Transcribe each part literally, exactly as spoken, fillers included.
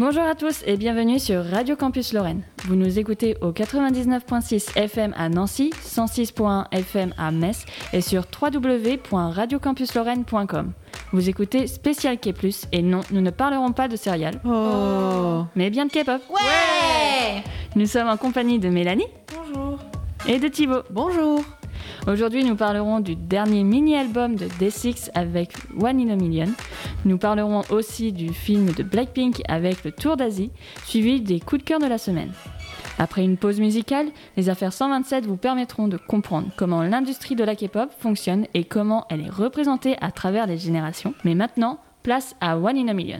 Bonjour à tous et bienvenue sur Radio Campus Lorraine. Vous nous écoutez au quatre-vingt-dix-neuf virgule six F M à Nancy, cent six virgule un F M à Metz et sur w w w point radio campus lorraine point com. Vous écoutez Spécial K plus, et non, nous ne parlerons pas de céréales, Oh. mais bien de K-pop. Ouais. Nous sommes en compagnie de Mélanie. Bonjour. Et de Thibaut. Bonjour. Aujourd'hui, nous parlerons du dernier mini-album de Day six avec One in a Million. Nous parlerons aussi du film de Blackpink avec le Tour d'Asie, suivi des coups de cœur de la semaine. Après une pause musicale, les affaires cent vingt-sept vous permettront de comprendre comment l'industrie de la K-pop fonctionne et comment elle est représentée à travers les générations. Mais maintenant, place à One in a Million.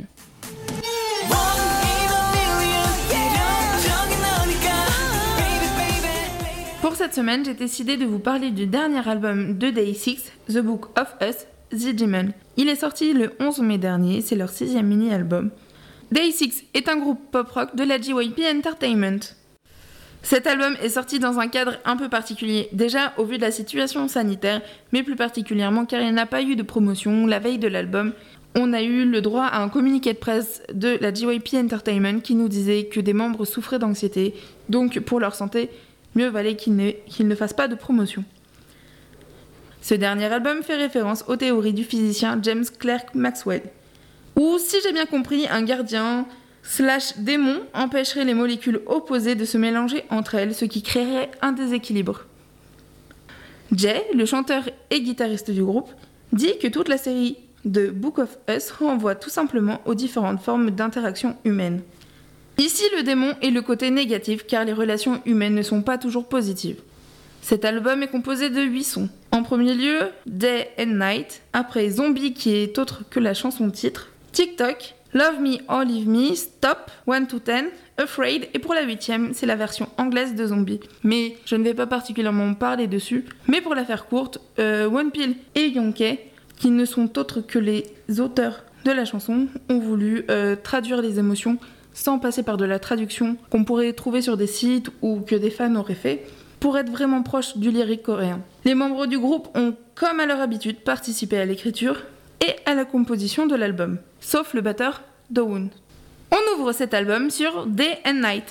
Pour cette semaine, j'ai décidé de vous parler du dernier album de Day six, The Book of Us, The Demon. Il est sorti le onze mai dernier, c'est leur sixième mini-album. Day six est un groupe pop-rock de la J Y P Entertainment. Cet album est sorti dans un cadre un peu particulier, déjà au vu de la situation sanitaire, mais plus particulièrement car il n'a pas eu de promotion la veille de l'album. On a eu le droit à un communiqué de presse de la J Y P Entertainment qui nous disait que des membres souffraient d'anxiété, donc pour leur santé, mieux valait qu'ils ne, qu'ils ne fassent pas de promotion. Ce dernier album fait référence aux théories du physicien James Clerk Maxwell, où, si j'ai bien compris, un gardien slash démon empêcherait les molécules opposées de se mélanger entre elles, ce qui créerait un déséquilibre. Jay, le chanteur et guitariste du groupe, dit que toute la série de Book of Us renvoie tout simplement aux différentes formes d'interaction humaine. Ici, le démon est le côté négatif car les relations humaines ne sont pas toujours positives. Cet album est composé de huit sons. En premier lieu, Day and Night, après Zombie qui est autre que la chanson titre, TikTok, Love Me or Leave Me, Stop, one to ten, Afraid, et pour la huitième, c'est la version anglaise de Zombie. Mais je ne vais pas particulièrement parler dessus, mais pour la faire courte, euh, Wonpil et Younghae, qui ne sont autres que les auteurs de la chanson, ont voulu euh, traduire les émotions sans passer par de la traduction qu'on pourrait trouver sur des sites ou que des fans auraient fait, pour être vraiment proche du lyrique coréen. Les membres du groupe ont, comme à leur habitude, participé à l'écriture et à la composition de l'album, sauf le batteur Do-woon. On ouvre cet album sur Day and Night.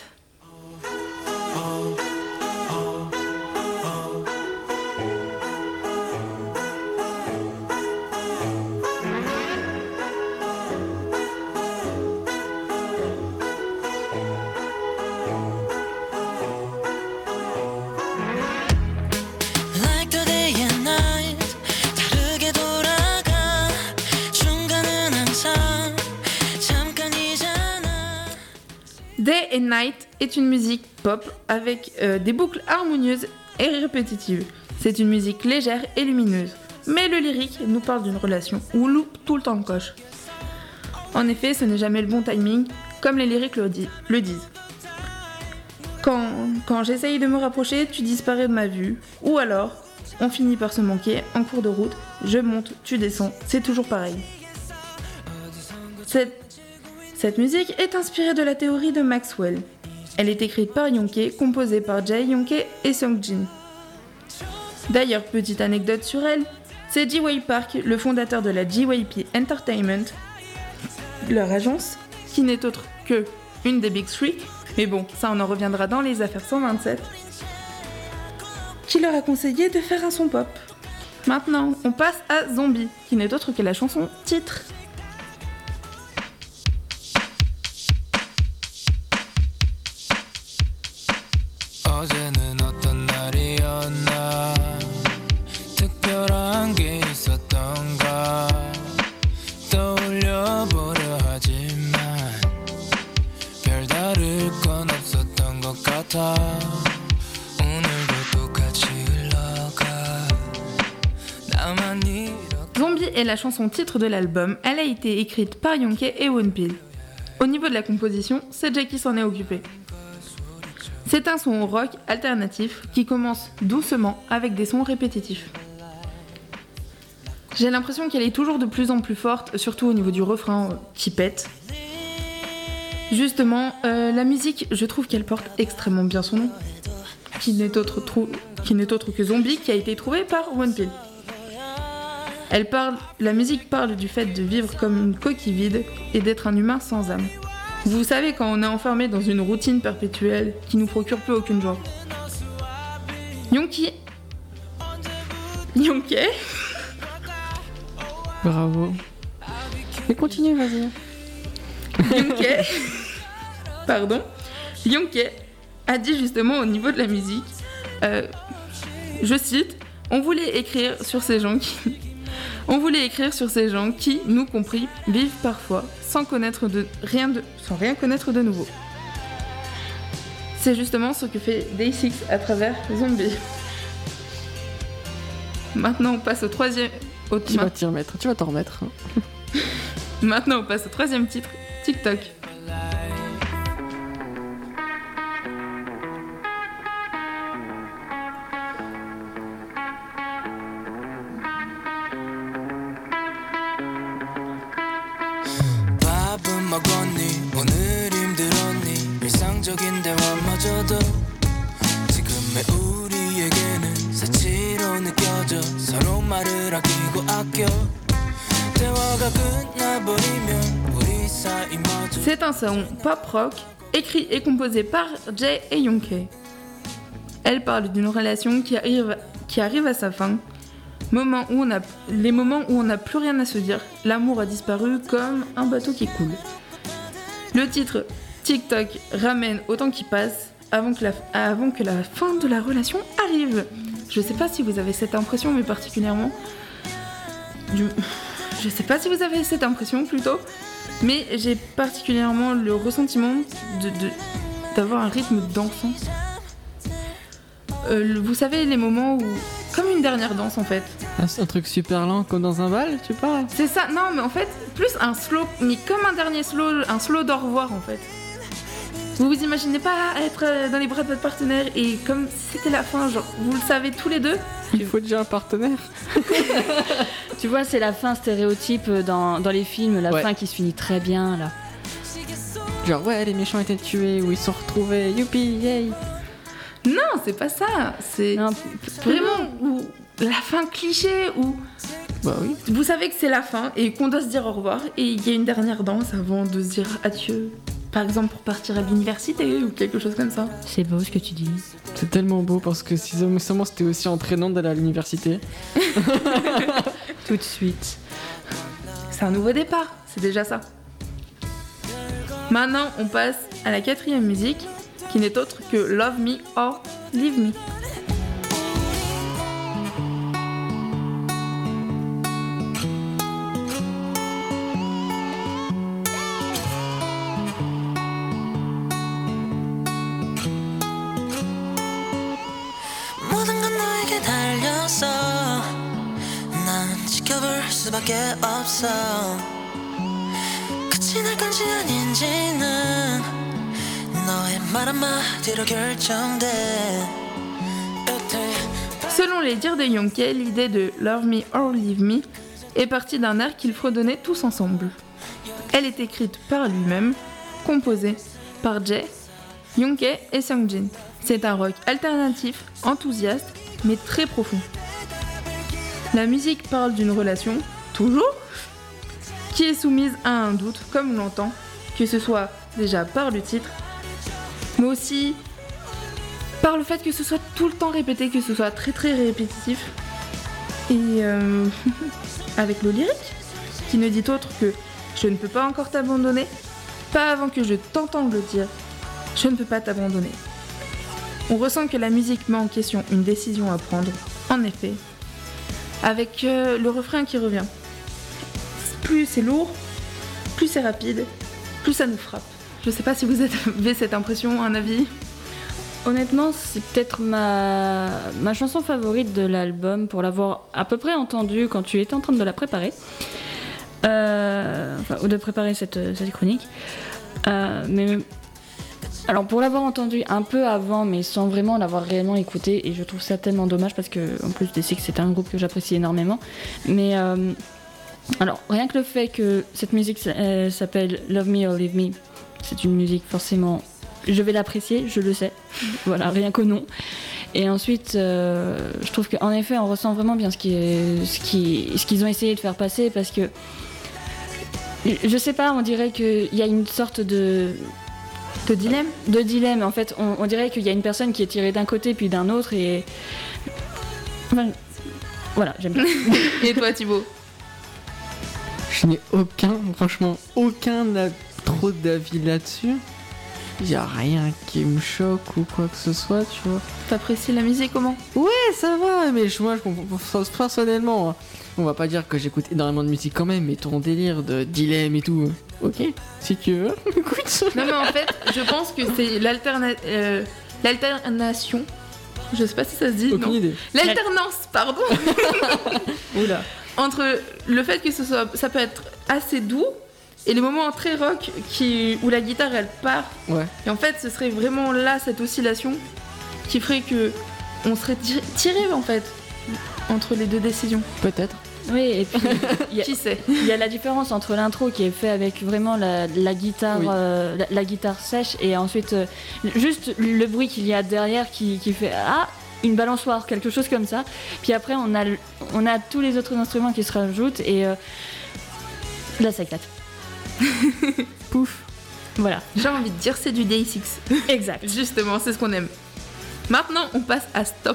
Day and Night est une musique pop avec euh, des boucles harmonieuses et répétitives. C'est une musique légère et lumineuse, mais le lyrique nous parle d'une relation où loup tout le temps coche. En effet, ce n'est jamais le bon timing, comme les lyriques le, di- le disent. Quand, quand j'essaye de me rapprocher, tu disparais de ma vue, ou alors, on finit par se manquer en cours de route, je monte, tu descends, c'est toujours pareil. Cette Cette musique est inspirée de la théorie de Maxwell. Elle est écrite par Younghae, composée par Jae, Younghae et Seongjin. D'ailleurs, petite anecdote sur elle, c'est Ji Wei Park, le fondateur de la J Y P Entertainment, leur agence, qui n'est autre que une des Big Three, mais bon, ça on en reviendra dans les affaires cent vingt-sept, qui leur a conseillé de faire un son pop. Maintenant, on passe à Zombie, qui n'est autre que la chanson titre. 어제는 어떤 날이었나 특별한 게 있었던가 떠올려보려 하지만 별다를 건 없었던 것 같아 오늘도 똑같이 흘러가 나만 이렇게 Zombie est la chanson titre de l'album. Elle a été écrite par Younghae et Wonpil. Au niveau de la composition, c'est Jay qui s'en est occupé. C'est un son rock alternatif qui commence doucement avec des sons répétitifs. J'ai l'impression qu'elle est toujours de plus en plus forte, surtout au niveau du refrain euh, qui pète. Justement, euh, la musique, je trouve qu'elle porte extrêmement bien son nom, qui n'est autre, trou- qui n'est autre que Zombie, qui a été trouvé par Wonpil. Elle parle, la musique parle du fait de vivre comme une coquille vide et d'être un humain sans âme. Vous savez, quand on est enfermé dans une routine perpétuelle qui nous procure plus aucune joie. Yonki. Yonke. Bravo. Mais continue, vas-y. Yonke. Pardon. Yonke a dit justement au niveau de la musique, euh, je cite, on voulait écrire sur ces gens qui... On voulait écrire sur ces gens qui, nous compris, vivent parfois sans connaître de rien de, sans rien connaître de nouveau. C'est justement ce que fait Day six à travers Zombie. Maintenant, on passe au troisième. Au Tu vas t'y remettre, tu vas t'en remettre. Maintenant, on passe au troisième titre, TikTok. 밥은 먹었니 오늘 힘들었니 일상적인 대화마저도 지금의 우리에게는 사치로 느껴져 서로 말을 아끼고 아껴 대화가 끝나버리면 우리 사이마저 C'est un son pop-rock écrit et composé par Jay et Yonke. Elle parle d'une relation qui arrive, qui arrive à sa fin. Moment où on a, les moments où on n'a plus rien à se dire, l'amour a disparu comme un bateau qui coule. Le titre TikTok ramène au temps qui passe avant que la, avant que la fin de la relation arrive. Je sais pas si vous avez cette impression, mais particulièrement... Du, je sais pas si vous avez cette impression plutôt, mais j'ai particulièrement le ressentiment de, de, d'avoir un rythme dansant. Euh, vous savez, les moments où... Comme une dernière danse en fait. Ah, c'est un truc super lent comme dans un bal, tu parles? C'est ça, non mais en fait, plus un slow, mais comme un dernier slow, un slow d'au revoir en fait. Vous vous imaginez pas être dans les bras de votre partenaire et comme si c'était la fin, genre vous le savez tous les deux. Il faut déjà un partenaire. Tu vois, c'est la fin stéréotype dans, dans les films, la Ouais. fin qui se finit très bien là. Genre ouais, les méchants étaient tués ou ils sont retrouvés, youpi, yay. Non, c'est pas ça. C'est Non, vraiment où la fin cliché où Bah oui. vous savez que c'est la fin et qu'on doit se dire au revoir et il y a une dernière danse avant de se dire adieu. Par exemple pour partir à l'université ou quelque chose comme ça. c'est beau ce que tu dis. C'est tellement beau parce que si sûrement c'était aussi entraînant d'aller à l'université. Tout de suite. C'est un nouveau départ, c'est déjà ça. Maintenant, on passe à la quatrième musique, qui n'est autre que Love Me or Leave Me. 모든 건 너에게 달렸어 난 지켜볼 수밖에 없어 끝이 날 건지 아닌지는 너의 말 한마디로 결정돼 Selon les dires de Yonke, l'idée de Love Me or Leave Me est partie d'un air qu'ils fredonnaient tous ensemble. Elle est écrite par lui-même, composée par Jay, Yonke et Seongjin. C'est un rock alternatif, enthousiaste, mais très profond. La musique parle d'une relation, toujours, qui est soumise à un doute, comme on l'entend, que ce soit déjà par le titre, mais aussi par le fait que ce soit tout le temps répété, que ce soit très très répétitif. Et euh, avec le lyrique, qui ne dit autre que « Je ne peux pas encore t'abandonner, pas avant que je t'entende le dire, je ne peux pas t'abandonner ». On ressent que la musique met en question une décision à prendre, en effet, avec euh, le refrain qui revient. Plus c'est lourd, plus c'est rapide, plus ça nous frappe. Je sais pas si vous avez cette impression, un avis. Honnêtement, c'est peut-être ma, ma chanson favorite de l'album pour l'avoir à peu près entendue quand tu étais en train de la préparer. Euh, enfin, ou de préparer cette, cette chronique. Euh, mais alors pour l'avoir entendue un peu avant, mais sans vraiment l'avoir réellement écoutée, et je trouve ça tellement dommage parce que en plus Day six c'est un groupe que j'apprécie énormément. Mais euh, alors rien que le fait que cette musique euh, s'appelle Love Me or Leave Me, c'est une musique forcément. Je vais l'apprécier, je le sais. Voilà, rien qu'au nom. Et ensuite, euh, je trouve qu'en effet, on ressent vraiment bien ce, qui est, ce, qui, ce qu'ils ont essayé de faire passer parce que Je sais pas, on dirait qu'il y a une sorte de. De dilemme De dilemme, en fait. On, on dirait qu'il y a une personne qui est tirée d'un côté puis d'un autre et. Enfin, voilà, j'aime bien. Et toi, Thibaut? Je n'ai aucun, franchement, aucun a trop d'avis là-dessus. Il n'y a rien qui me choque ou quoi que ce soit, tu vois. T'apprécies la musique comment? Ouais, ça va, mais je- moi, je comprends personnellement. hein. On va pas dire que j'écoute énormément de musique quand même, mais ton délire de dilemme et tout. Ok, si tu veux, écoute. Non mais en fait, je pense que c'est l'alterna- euh, l'alternation. Je sais pas si ça se dit. Aucune non. idée. L'alternance, pardon. Oula. Entre le fait que ce soit, ça peut être assez doux et les moments très rock qui, où la guitare elle part. Ouais. Et en fait, ce serait vraiment là cette oscillation qui ferait que on serait tir- tiré en fait entre les deux décisions. Peut-être. Oui, et puis il y, a- Qui sait? il y a la différence entre l'intro qui est fait avec vraiment la, la guitare, Oui. euh, la, la guitare sèche et ensuite euh, juste le bruit qu'il y a derrière qui, qui fait ah une balançoire, quelque chose comme ça. Puis après on a le- on a tous les autres instruments qui se rajoutent et euh, là ça éclate. Pouf. Voilà, J'ai envie de dire c'est du Day six. exact. Justement, c'est ce qu'on aime. Maintenant, on passe à Stop.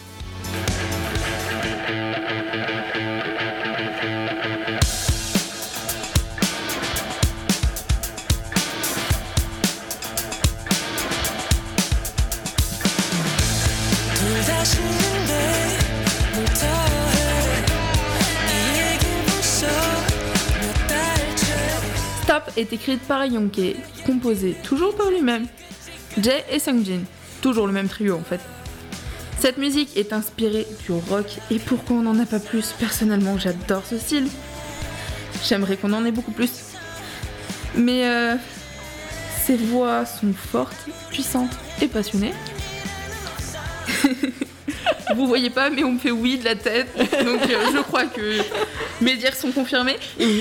둘 다 싫은데 뭘 더해 이 얘기 벌써 몇 달째 Stop est écrite par Yonkei, composée toujours par lui-même, Jay et Sungjin, toujours le même trio en fait. Cette musique est inspirée du rock et pourquoi on n'en a pas plus? Personnellement, j'adore ce style. J'aimerais qu'on en ait beaucoup plus. Mais euh, ces voix sont fortes, puissantes et passionnées. Vous voyez pas, mais on me fait oui de la tête, donc euh, je crois que mes dires sont confirmés.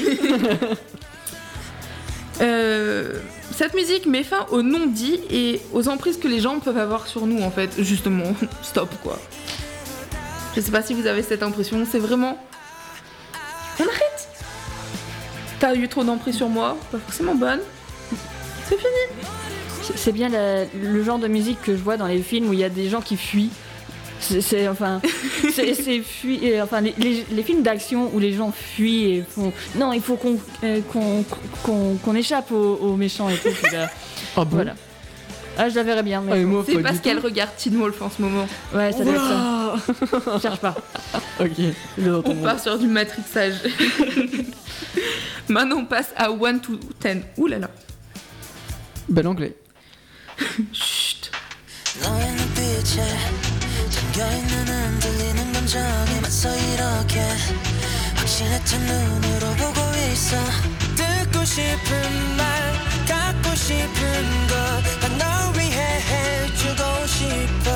Euh, cette musique met fin aux non-dits et aux emprises que les gens peuvent avoir sur nous en fait, justement, stop quoi. Je sais pas si vous avez cette impression, c'est vraiment... On arrête. T'as eu trop d'emprise sur moi, pas forcément bonne. C'est fini. C'est- C'est bien la- le genre de musique que je vois dans les films où il y a des gens qui fuient. C'est c'est- enfin, c'est c'est fui- et, enfin les, les- les films d'action où les gens fuient et font non, il faut qu'on euh, qu'on qu'on qu'on échappe aux, aux méchants et tout. puis là, Ah bon. voilà. Ah, je la verrais bien, mais Ah, et moi, C'est pas parce du qu'elle tout. regarde Teen Wolf en ce moment. ouais, ça doit être Oula. ça. Je cherche pas. Ok. je vais dans ton On monde. part sur du matrixage. Maintenant on passe à one to ten. Ouh là là. Bel anglais. Chut. 너의 눈빛에 잠겨있는 흔들리는 감정에 맞서 이렇게 확신했던 눈으로 보고 있어 듣고 싶은 말 갖고 싶은 것다널 위해 해주고 싶어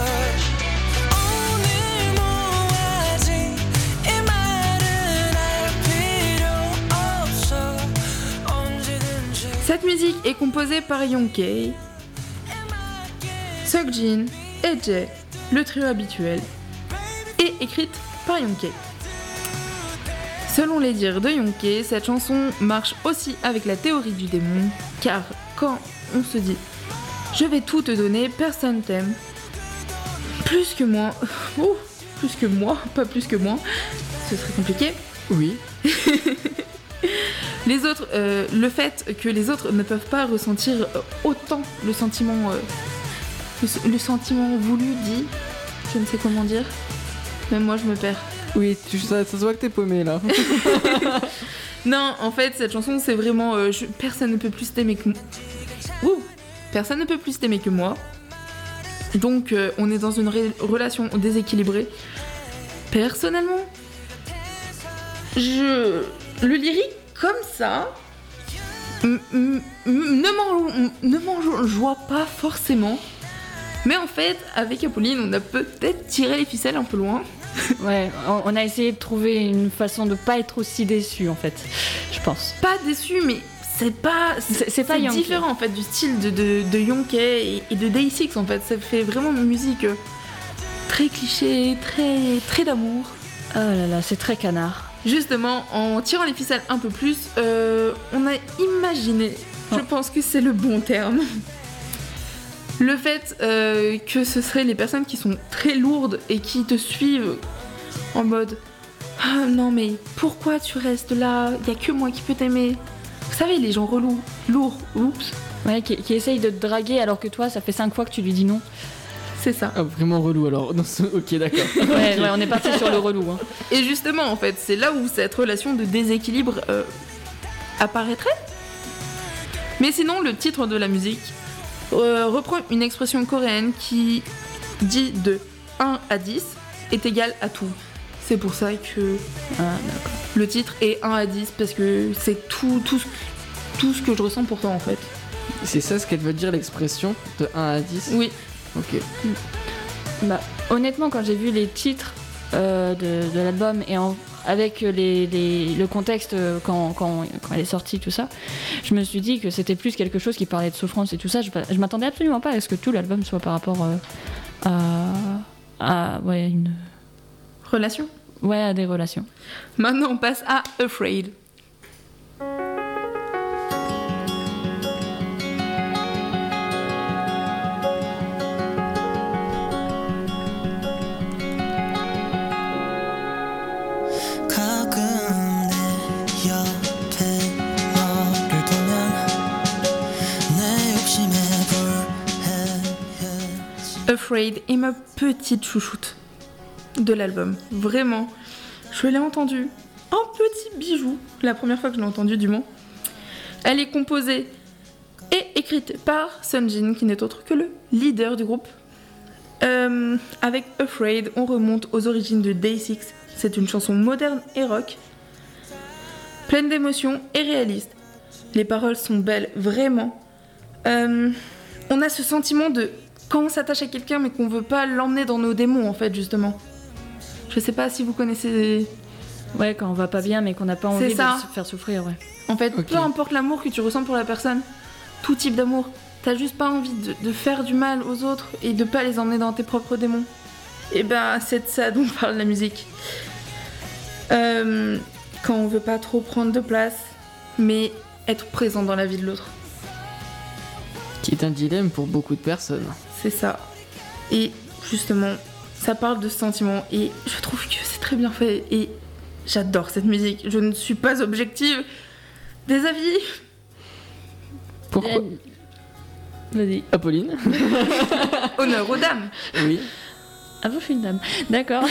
오늘 뭐하지 이 말은 할 필요 없어 언제든지 Cette musique est composée par Yonkei, Sungjin et Jay, le trio habituel, et écrite par Yonkei. Selon les dires de Yonkei, cette chanson marche aussi avec la théorie du démon, car quand on se dit « Je vais tout te donner, personne t'aime », plus que moi, oh, plus que moi, pas plus que moi, ce serait compliqué. Oui. Les autres, euh, le fait que les autres ne peuvent pas ressentir euh, autant le sentiment, euh, le, le sentiment voulu, dit, je ne sais comment dire, même moi je me perds. Oui, tu, ça, ça se voit que t'es paumé là. Non, en fait, cette chanson, c'est vraiment, euh, je- personne ne peut plus t'aimer que moi. Ouh, personne ne peut plus t'aimer que moi. Donc, euh, on est dans une ré- relation déséquilibrée. Personnellement, je le lyrique comme ça m- m- m- ne m'en ne m'en joie pas forcément. Mais en fait, avec Apolline, on a peut-être tiré les ficelles un peu loin. Ouais, on, on a essayé de trouver une façon de pas être aussi déçu en fait, je pense. Pas déçu, mais c'est pas C'est- c'est pas c'est Yonkei. différent en fait du style de, de, de Yonkei et, et de Day six en fait. Ça fait vraiment une musique euh, très cliché, très très d'amour. Oh là là, c'est très canard. Justement, en tirant les ficelles un peu plus, euh, on a imaginé, je Oh. pense que c'est le bon terme, le fait euh, que ce seraient les personnes qui sont très lourdes et qui te suivent en mode « Ah non mais pourquoi tu restes là? Il y a que moi qui peux t'aimer. » Vous savez, les gens relous, lourds, oups, Ouais, qui, qui essaye de te draguer alors que toi, ça fait cinq fois que tu lui dis non. c'est ça. Ah, vraiment relou alors. Non, c'est- ok, d'accord. Ouais, ouais, on est parti sur le relou. Hein. Et justement, en fait, c'est là où cette relation de déséquilibre euh, apparaîtrait. Mais sinon, le titre de la musique euh, reprend une expression coréenne qui dit de un à dix est égal à tout. C'est pour ça que Ah, d'accord. le titre est un à dix, parce que c'est tout, tout, ce- tout ce que je ressens pour toi, en fait. C'est ça ce qu'elle veut dire, l'expression de un à dix? Oui, Ok. Bah, honnêtement, quand j'ai vu les titres euh, de, de l'album et en- avec les, les- le contexte euh, quand, quand, quand elle est sortie, tout ça, je me suis dit que c'était plus quelque chose qui parlait de souffrance et tout ça. Je, je m'attendais absolument pas à ce que tout l'album soit par rapport euh, à, à, ouais, une, relation. ouais, à des relations. Maintenant, on passe à Afraid. 가끔 내 옆에 너를 보면 내 욕심에 불해해지 Afraid est ma petite chouchoute de l'album. Vraiment. Je l'ai entendue. Un petit bijou. La première fois que je l'ai entendue, du moins. Elle est composée et écrite par Sunjin, qui n'est autre que le leader du groupe. Euh, avec Afraid, on remonte aux origines de Day six. C'est une chanson moderne et rock, pleine d'émotions et réaliste. Les paroles sont belles, vraiment. Euh, on a ce sentiment de quand on s'attache à quelqu'un mais qu'on veut pas l'emmener dans nos démons, en fait, justement. Je sais pas si vous connaissez. Ouais, quand on va pas bien mais qu'on n'a pas envie C'est de ça. se faire souffrir, ouais. En fait, Ok. peu importe l'amour que tu ressens pour la personne, tout type d'amour, t'as juste pas envie de, de faire du mal aux autres et de pas les emmener dans tes propres démons. Et ben, c'est de ça dont parle la musique. Euh, quand on veut pas trop prendre de place, mais être présent dans la vie de l'autre. Qui est un dilemme pour beaucoup de personnes. C'est ça. Et justement, ça parle de ce sentiment et je trouve que c'est très bien fait et j'adore cette musique. Je ne suis pas objective. Des avis? Pourquoi Euh, Vas-y. Apolline? Honneur aux dames. Oui. Ah bon, je suis une dame. D'accord.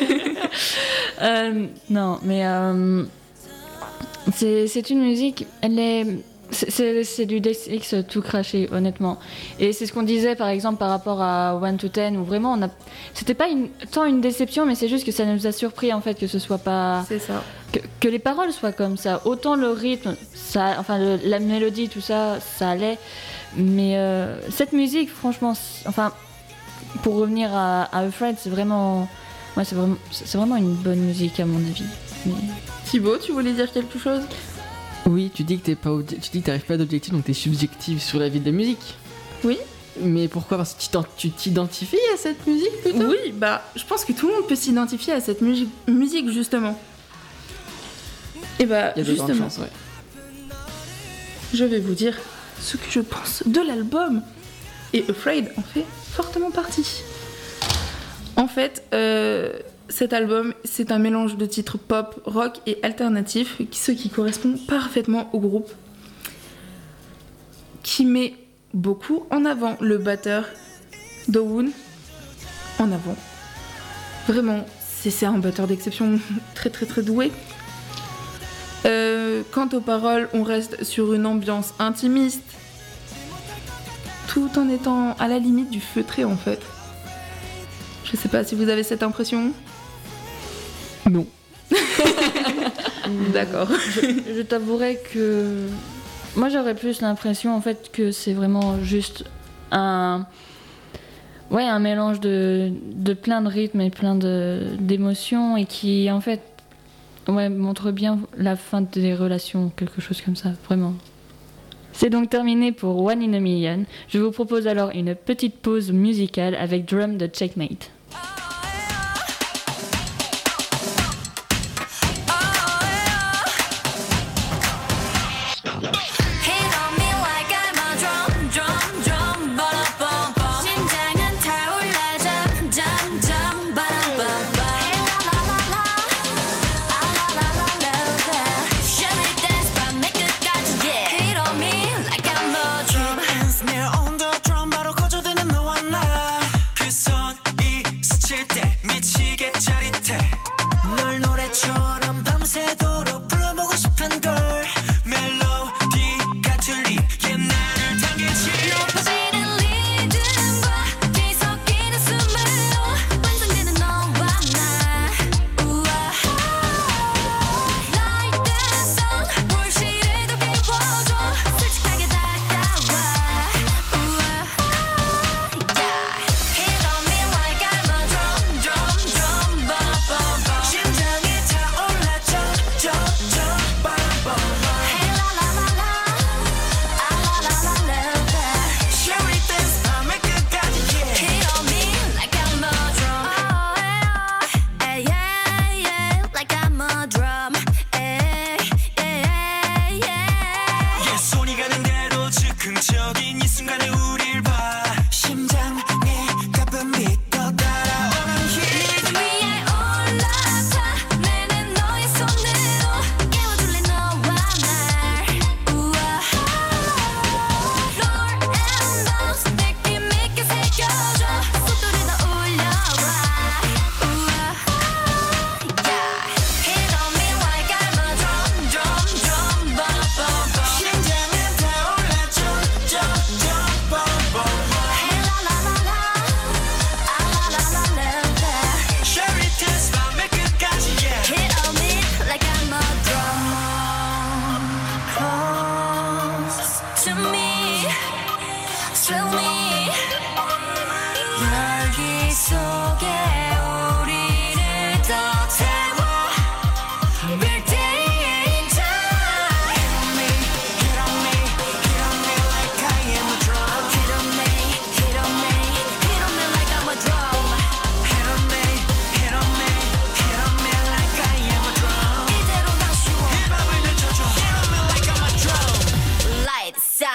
Euh, non, mais euh, c'est c'est une musique, elle est... c'est- C'est c'est du Day six tout craché, honnêtement. Et c'est ce qu'on disait, par exemple, par rapport à one to ten, où vraiment, on a... C'était pas une... tant une déception, mais c'est juste que ça nous a surpris, en fait, que ce soit pas... C'est ça. Que, que les paroles soient comme ça. Autant le rythme, ça... enfin, le- la mélodie, tout ça, ça allait. Mais euh, cette musique, franchement, c'est- enfin... Pour revenir à, à Afraid, c'est vraiment... Ouais, c'est vraiment, c'est vraiment une bonne musique, à mon avis. Mais... Thibaut, tu voulais dire quelque chose? Oui, tu dis que t'es pas obje- tu dis que t'arrives pas d'objectif, donc t'es subjective sur la vie de la musique. Oui. Mais pourquoi? Parce que tu t'en- tu t'identifies à cette musique plutôt? Oui, bah, je pense que tout le monde peut s'identifier à cette musi- musique, justement. Et bah, Il y a de grandes justement, chances, ouais. je vais vous dire ce que je pense de l'album. Et Afraid en fait fortement partie. En fait, euh, cet album, c'est un mélange de titres pop, rock et alternatif, ce qui correspond parfaitement au groupe, qui met beaucoup en avant le batteur Do-woon, en avant. Vraiment, c'est c'est un batteur d'exception très très très doué. Euh, quant aux paroles, on reste sur une ambiance intimiste, tout en étant à la limite du feutré, en fait. Je sais pas si vous avez cette impression. Non. D'accord. je, je t'avouerai que moi j'aurais plus l'impression en fait que c'est vraiment juste un ouais un mélange de, de plein de rythmes et plein de d'émotions et qui en fait ouais montre bien la fin des relations, quelque chose comme ça, vraiment. C'est donc terminé pour One in a Million. Je vous propose alors une petite pause musicale avec Drum de Checkmate. Oh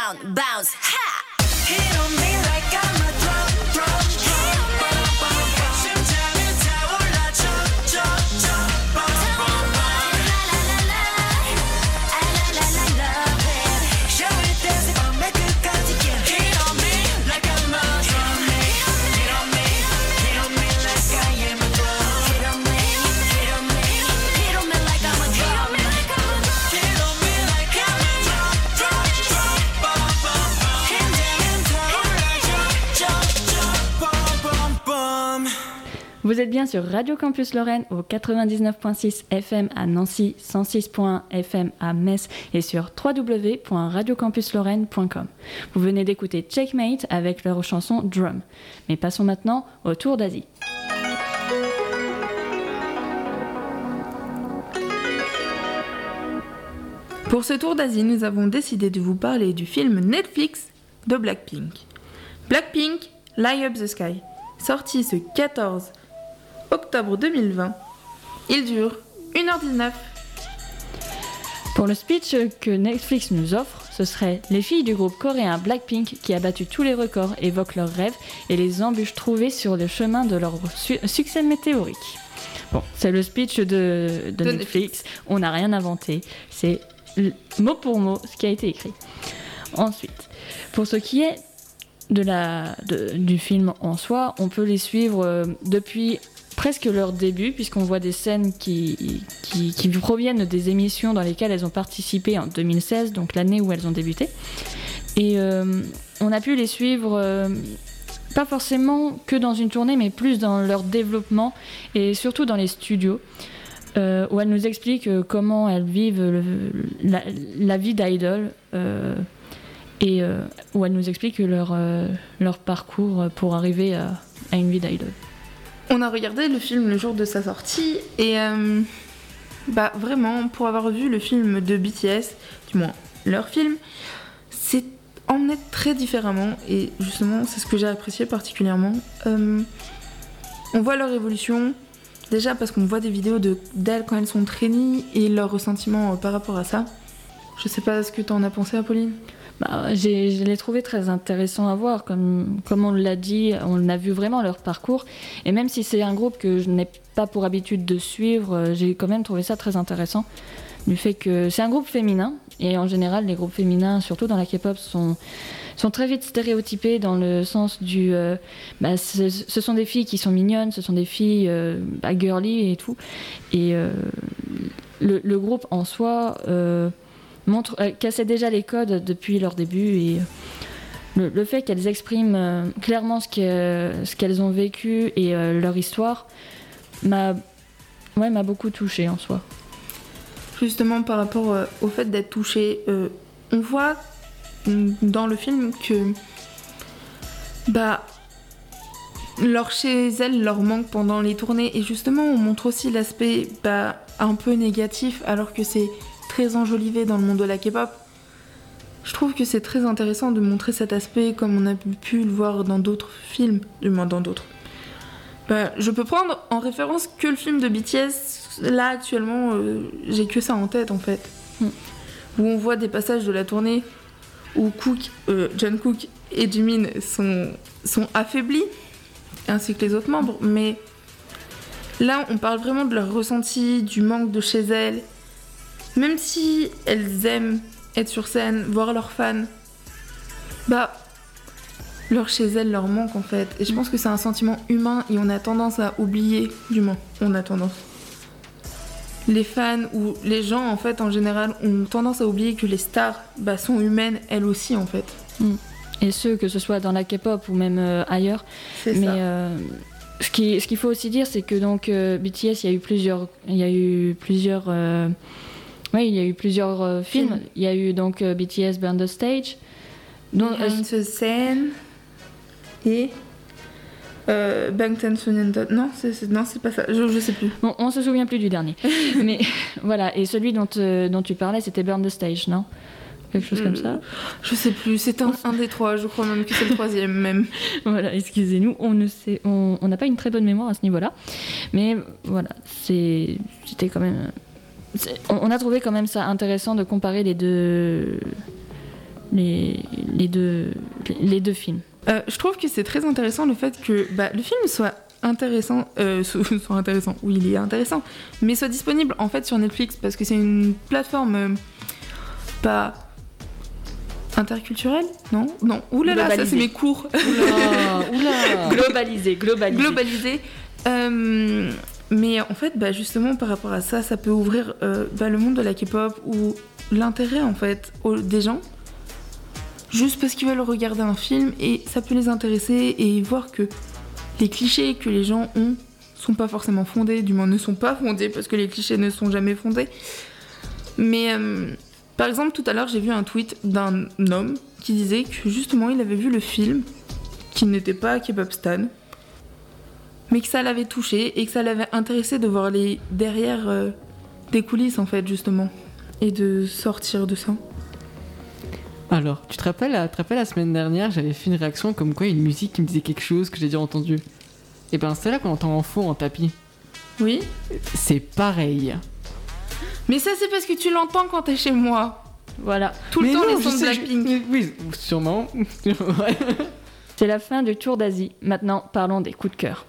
down, bounce, ha! Hit on me like I'm a drum, drum, drum, bum, bum, bum. 심장을 타올라줘, 줘, 줘, bum, bum, bum. La la la la, la la la love it. Show it dance, 밤의 끝까지 get it. Hit on me like I'm a drum, hit on me, hit on me like I am a drum. Hit on me, hit on me, hit on me like I'm a drum. Hit on me like I'm a drum, drum, drum, bum, bum, bum. 심장은 타올라줘, 줘, 줘, bum, bum, bum. Vous êtes bien sur Radio Campus Lorraine au quatre-vingt-dix-neuf virgule six F M à Nancy, cent six point un F M à Metz et sur w w w point radio campus lorraine point com. Vous venez d'écouter Checkmate avec leur chanson Drum. Mais passons maintenant au tour d'Asie. Pour ce tour d'Asie, nous avons décidé de vous parler du film Netflix de Blackpink. Blackpink, Light Up the Sky, sorti ce quatorze octobre deux mille vingt. Il dure une heure dix-neuf. Pour le speech que Netflix nous offre, ce serait les filles du groupe coréen Blackpink qui a battu tous les records évoquent leurs rêves et les embûches trouvées sur le chemin de leur su- succès météorique. Bon, c'est le speech de, de, De Netflix. Netflix. On n'a rien inventé. C'est l- mot pour mot ce qui a été écrit. Ensuite, pour ce qui est de la, de- du film en soi, on peut les suivre euh, depuis presque leur début, puisqu'on voit des scènes qui, qui, qui proviennent des émissions dans lesquelles elles ont participé en deux mille seize, donc l'année où elles ont débuté. Et euh, on a pu les suivre, euh, pas forcément que dans une tournée, mais plus dans leur développement et surtout dans les studios, euh, où elles nous expliquent euh, comment elles vivent le, la, la vie d'idol, euh, et euh, où elles nous expliquent leur, euh, leur parcours pour arriver à, à une vie d'idol. On a regardé le film le jour de sa sortie et euh, bah vraiment pour avoir vu le film de B T S, du moins leur film, c'est emmené très différemment et justement c'est ce que j'ai apprécié particulièrement. Euh, on voit leur évolution déjà parce qu'on voit des vidéos de, d'elles quand elles sont trainees et leur ressentiment euh, par rapport à ça. Je sais pas ce que t'en as pensé, Apolline. Bah, j'ai, je l'ai trouvé très intéressant à voir, comme, comme on l'a dit, on a vu vraiment leur parcours, et même si c'est un groupe que je n'ai pas pour habitude de suivre, j'ai quand même trouvé ça très intéressant, du fait que c'est un groupe féminin, et en général les groupes féminins, surtout dans la K-pop, sont, sont très vite stéréotypés dans le sens du... Euh, bah, ce, ce sont des filles qui sont mignonnes, ce sont des filles euh, bah, girly et tout, et euh, le, le groupe en soi... Euh, montre, euh, cassait déjà les codes depuis leur début et le, le fait qu'elles expriment euh, clairement ce, que, ce qu'elles ont vécu et euh, leur histoire m'a, ouais, m'a beaucoup touchée en soi. Justement par rapport euh, au fait d'être touché, euh, on voit mm, dans le film que bah leur chez elles leur manque pendant les tournées et justement on montre aussi l'aspect bah, un peu négatif alors que c'est très enjolivé dans le monde de la K-pop. Je trouve que c'est très intéressant de montrer cet aspect comme on a pu le voir dans d'autres films, du moins dans d'autres. Bah, je peux prendre en référence que le film de B T S, là actuellement euh, j'ai que ça en tête en fait. Mm. Où on voit des passages de la tournée où Cook, euh, John Cook et Jimin sont, sont affaiblis, ainsi que les autres membres, mais là on parle vraiment de leur ressenti, du manque de chez elles. Même si elles aiment être sur scène, voir leurs fans, bah, leur chez elles leur manque en fait. Et je pense que c'est un sentiment humain et on a tendance à oublier, du moins, on a tendance. Les fans ou les gens en fait en général ont tendance à oublier que les stars bah, sont humaines elles aussi en fait. Et ce, que ce soit dans la K-pop ou même euh, ailleurs. C'est Mais, ça. Euh, ce, qui, ce qu'il faut aussi dire, c'est que donc euh, B T S, il y a eu plusieurs, il y a eu plusieurs euh, Oui, il y a eu plusieurs euh, films. Film. Il y a eu donc euh, B T S Burn the Stage. Donc, euh, Behind the Scene et euh, Bangtan Sonyeondan. Non, c'est, c'est, non, c'est pas ça. Je, je sais plus. bon, on se souvient plus du dernier. Mais voilà, et celui dont, euh, dont tu parlais, c'était Burn the Stage, non ? Quelque chose Euh, comme ça. Je sais plus. C'est un, un des trois. Je crois même que c'est le troisième même. Voilà, excusez-nous, on ne sait, on on n'a pas une très bonne mémoire à ce niveau-là. Mais voilà, c'est, c'était quand même. C'est- on on a trouvé quand même ça intéressant de comparer les deux, les, les, deux, les deux films. Euh, je trouve que c'est très intéressant le fait que bah, le film soit intéressant, euh, soit soit intéressant, oui il est intéressant, mais soit disponible en fait sur Netflix parce que c'est une plateforme euh, pas interculturelle, non Non, oulala, ça Globalisée. c'est mes cours. Oula, oula. Globalisé, globalisé. Globalisée. Euh, mais en fait, bah, justement par rapport à ça, ça peut ouvrir euh, bah, le monde de la K-pop ou l'intérêt en fait aux- des gens. Juste parce qu'ils veulent regarder un film et ça peut les intéresser et voir que les clichés que les gens ont sont pas forcément fondés, du moins ne sont pas fondés parce que les clichés ne sont jamais fondés. Mais euh, par exemple, tout à l'heure, j'ai vu un tweet d'un homme qui disait que justement il avait vu le film, qu'il n'était pas K-pop stan, mais que ça l'avait touché et que ça l'avait intéressé de voir les derrière euh, des coulisses en fait justement et de sortir de ça. Alors, tu te rappelles, la- tu te rappelles la semaine dernière, j'avais fait une réaction comme quoi une musique qui me disait quelque chose que j'ai déjà entendu. Et ben c'est là qu'on entend en faux en tapis. Oui. C'est pareil. Mais ça c'est parce que tu l'entends quand t'es chez moi. Voilà, Tout le Mais temps non, les je sons de sais, je- Blackpink. Oui, sûrement. Ouais. c'est la fin du tour d'Asie. Maintenant, parlons des coups de cœur.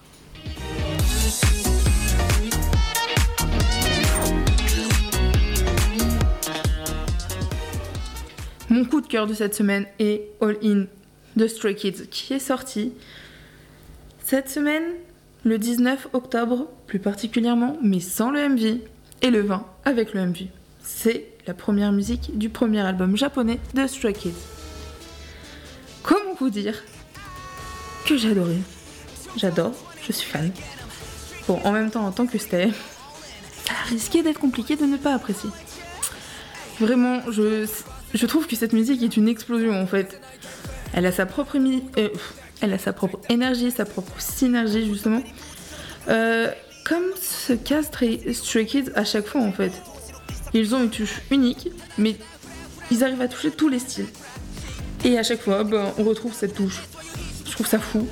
Mon coup de cœur de cette semaine est All In de Stray Kids qui est sorti cette semaine, le dix-neuf octobre plus particulièrement, mais sans le M V, et le vingt avec le M V. C'est la première musique du premier album japonais de Stray Kids. Comment vous dire que j'ai adoré. J'adore, je suis fan. Bon, en même temps, en tant que Stay, ça risquait d'être compliqué de ne pas apprécier. Vraiment, je, je trouve que cette musique est une explosion en fait. Elle a sa propre, mi- euh, elle a sa propre énergie, sa propre synergie justement. Euh, comme ce cas Stray, Stray Kids à chaque fois en fait. Ils ont une touche unique, mais ils arrivent à toucher tous les styles. Et à chaque fois, ben, on retrouve cette touche. Je trouve ça fou.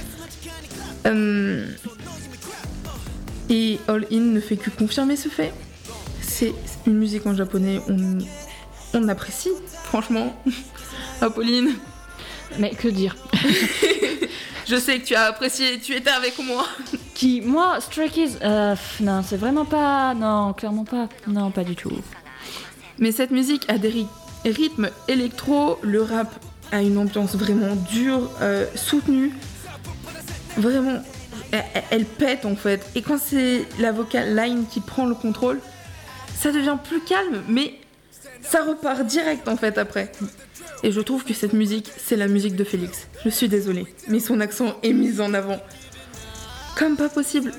Euh, Et All In ne fait que confirmer ce fait. C'est une musique en japonais, on, on apprécie, franchement. Apolline, Mais que dire? je sais que tu as apprécié, tu étais avec moi. Qui, moi, Stray Kids, euh, pff, non, c'est vraiment pas... Non, clairement pas. Non, pas du tout. Mais cette musique a des ry- rythmes électro, le rap a une ambiance vraiment dure, euh, soutenue. Vraiment, elle, elle pète en fait. Et quand c'est la vocal line qui prend le contrôle, ça devient plus calme, mais ça repart direct en fait après. Et je trouve que cette musique, c'est la musique de Félix. Je suis désolée, mais son accent est mis en avant. Comme pas possible.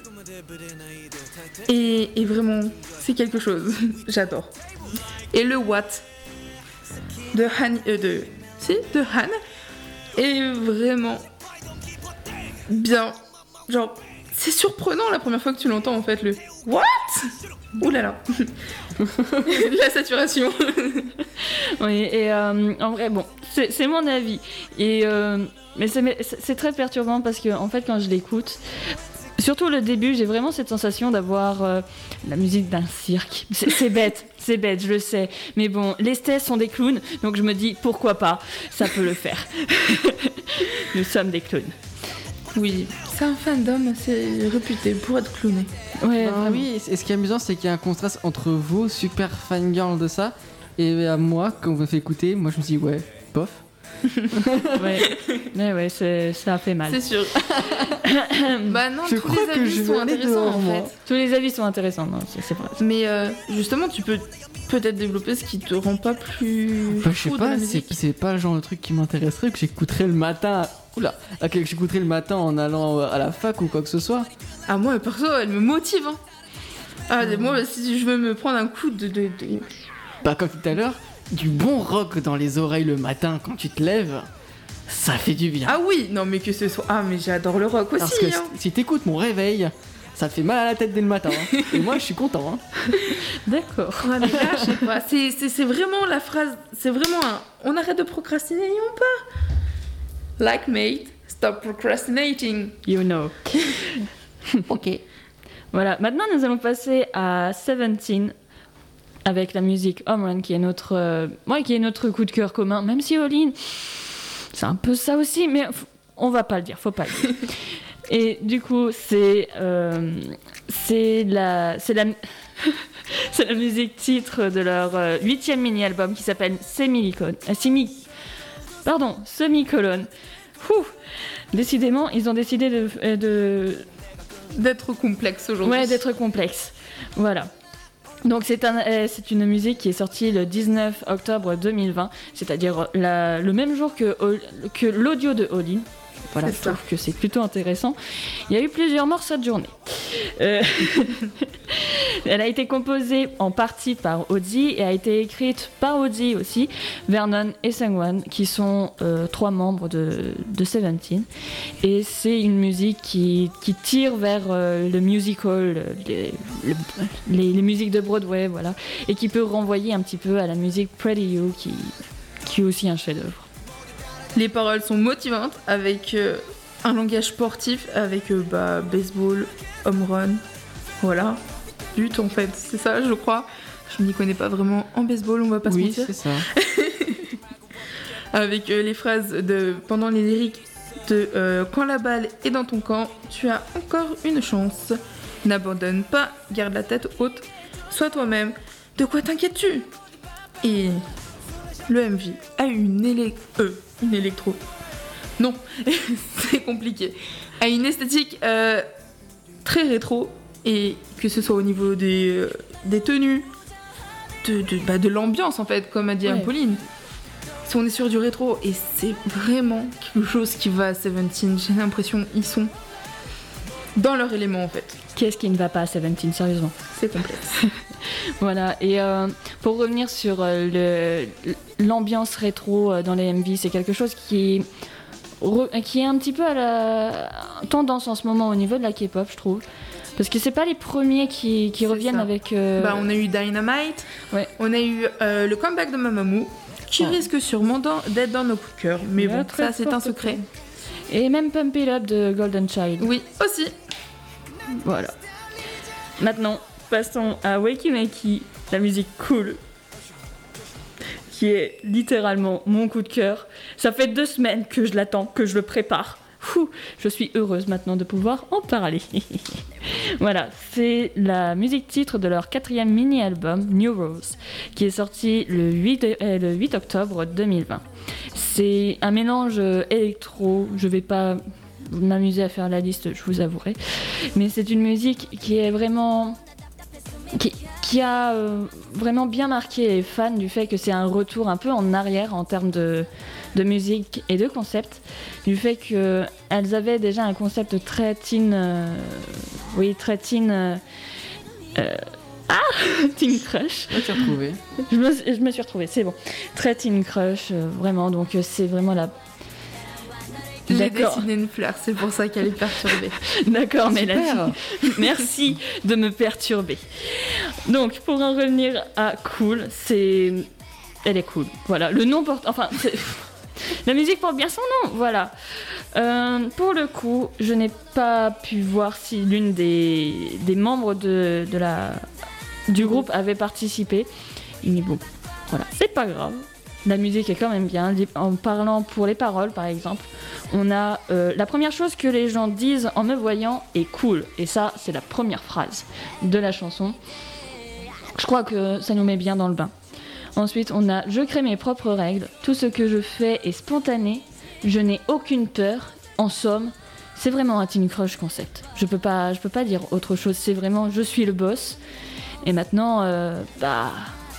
Et, et vraiment, c'est quelque chose. J'adore. Et le What de Han, euh, de, si, de Han est vraiment bien. Genre, c'est surprenant la première fois que tu l'entends en fait, le What? Ouh là là. La saturation. Oui, et euh, en vrai, bon, c'est c'est mon avis. Et, euh, mais c'est mais c'est- c'est très perturbant parce que, en fait, quand je l'écoute, surtout le début, j'ai vraiment cette sensation d'avoir euh, la musique d'un cirque. C'est c'est bête, c'est bête, je le sais. Mais bon, les Stays sont des clowns, donc je me dis, pourquoi pas, ça peut le faire. Nous sommes des clowns. Oui, c'est un fandom assez réputé pour être clowné. Ouais, Ah vraiment. oui, et ce qui est amusant, c'est qu'il y a un contraste entre vous, super fangirl de ça, et à moi, quand vous me fait écouter, moi je me dis, ouais, bof. Ouais, ouais, ouais, c'est- ça fait mal. C'est sûr. Bah non, Je tous crois les que avis je sont vais aller intéressants dehors, en moi. fait. Tous les avis sont intéressants, non, c'est c'est vrai. Mais euh, justement, tu peux peut-être développer ce qui te rend pas plus Bah, je sais fou de la pas, c'est musique. c'est pas le genre de truc qui m'intéresserait, que j'écouterais le matin. Oula, ah, que j'écouterais le matin en allant à la fac ou quoi que ce soit. Ah moi, perso, elle me motive. Hein. Ah, moi, si je veux me prendre un coup de... de, de- Bah, comme tout à l'heure, du bon rock dans les oreilles le matin quand tu te lèves, ça fait du bien. Ah oui, non mais que ce soit... Ah mais j'adore le rock aussi. Parce que hein. si t'écoutes mon réveil, ça te fait mal à la tête dès le matin. hein. Et moi, je suis content. hein. D'accord. Ouais, mais là, je sais pas. C'est, c'est, c'est vraiment la phrase... C'est vraiment un... On arrête de procrastiner et on part. Like mate, stop procrastinating. You know. Ok. Voilà, maintenant nous allons passer à Seventeen. avec la musique Home Run qui est notre, euh, ouais, qui est notre coup de cœur commun, même si All-In, c'est un peu ça aussi, mais f- on va pas le dire, faut pas le dire. Et du coup, c'est, euh, c'est la, c'est la, c'est la musique titre de leur euh, huitième mini-album qui s'appelle Semicolon. Euh, Semi, pardon, Semicolon. Ouh, décidément, ils ont décidé de, euh, de D'être complexe aujourd'hui. ouais, d'être complexe. Voilà. Donc c'est, un, euh, c'est une musique qui est sortie le dix-neuf octobre deux mille vingt, c'est-à-dire la- le même jour que, All- que l'audio de All-In. Voilà, C'est je ça. trouve que c'est plutôt intéressant. Il y a eu plusieurs morts cette journée. Euh, Elle a été composée en partie par Ozzy et a été écrite par Ozzy aussi, Vernon et Sungwon, qui sont euh, trois membres de, de Seventeen. Et c'est une musique qui, qui tire vers euh, le musical, les, le- les, les musiques de Broadway, voilà, et qui peut renvoyer un petit peu à la musique Pretty You, qui, qui est aussi un chef-d'œuvre. Les paroles sont motivantes avec euh, un langage sportif, avec euh, bah, baseball, home run, voilà, but en fait, c'est ça je crois. Je m'y connais pas vraiment en baseball, on va pas se Oui, mentir. c'est ça. Avec euh, les phrases de pendant les lyriques de euh, quand la balle est dans ton camp, tu as encore une chance. N'abandonne pas, garde la tête haute, sois toi-même. De quoi t'inquiètes-tu? Et le M V a une élé... euh, une électro. Non, c'est compliqué. A une esthétique euh, très rétro et que ce soit au niveau des, euh, des tenues, de, de, bah, de l'ambiance en fait, comme a dit Ouais. Pauline. Si on est sur du rétro et c'est vraiment quelque chose qui va à Seventeen, j'ai l'impression ils sont dans leur élément en fait. Qu'est-ce qui ne va pas à Seventeen, sérieusement? C'est complexe. Voilà, et euh, pour revenir sur euh, le, l'ambiance rétro euh, dans les M V, c'est quelque chose qui, re- qui est un petit peu à la tendance en ce moment au niveau de la K-pop, je trouve. Parce que c'est pas les premiers qui, qui C'est reviennent ça. avec. euh, Bah, on a eu Dynamite, Ouais. on a eu euh, le comeback de Mamamoo, qui Oh. risque sûrement dans- d'être dans nos coups de cœur. Mais Ouais, bon, très ça c'est un forte secret. Et même Pump It Up de Golden Child. Oui, aussi. Voilà. Maintenant, passons à Wakey Makey, la musique cool, qui est littéralement mon coup de cœur. Ça fait deux semaines que je l'attends, que je le prépare. Fou, je suis heureuse maintenant de pouvoir en parler. Voilà, c'est la musique titre de leur quatrième mini-album, New Rose, qui est sorti le huit, euh, le huit octobre deux mille vingt. C'est un mélange euh, électro, je vais pas m'amuser à faire la liste, je vous avouerai, mais c'est une musique qui est vraiment... qui, qui a euh, vraiment bien marqué les fans du fait que c'est un retour un peu en arrière en termes de, de musique et de concept, du fait qu'elles avaient déjà un concept très teen, euh, oui, très teen, euh, euh, ah, teen crush. Je t'ai retrouvé. Je me, je me suis retrouvée, c'est bon. Très teen crush, euh, vraiment, donc euh, c'est vraiment la... J'ai D'accord. dessiné une fleur, c'est pour ça qu'elle est perturbée. D'accord, Mélanie. Super. Merci de me perturber. Donc, pour en revenir à Cool, c'est... Elle est cool. Voilà, le nom porte... Enfin, c'est- la musique porte bien son nom, voilà. Euh, pour le coup, je n'ai pas pu voir si l'une des, des membres de, de la, du groupe avait participé. Mais bon, voilà, c'est pas grave. La musique est quand même bien. En parlant pour les paroles, par exemple, on a euh, la première chose que les gens disent en me voyant est cool. Et ça, c'est la première phrase de la chanson. Je crois que ça nous met bien dans le bain. Ensuite, on a « Je crée mes propres règles. Tout ce que je fais est spontané. Je n'ai aucune peur. En somme, c'est vraiment un teen crush concept. Je peux pas, je peux pas dire autre chose. C'est vraiment « Je suis le boss. » Et maintenant, euh, bah...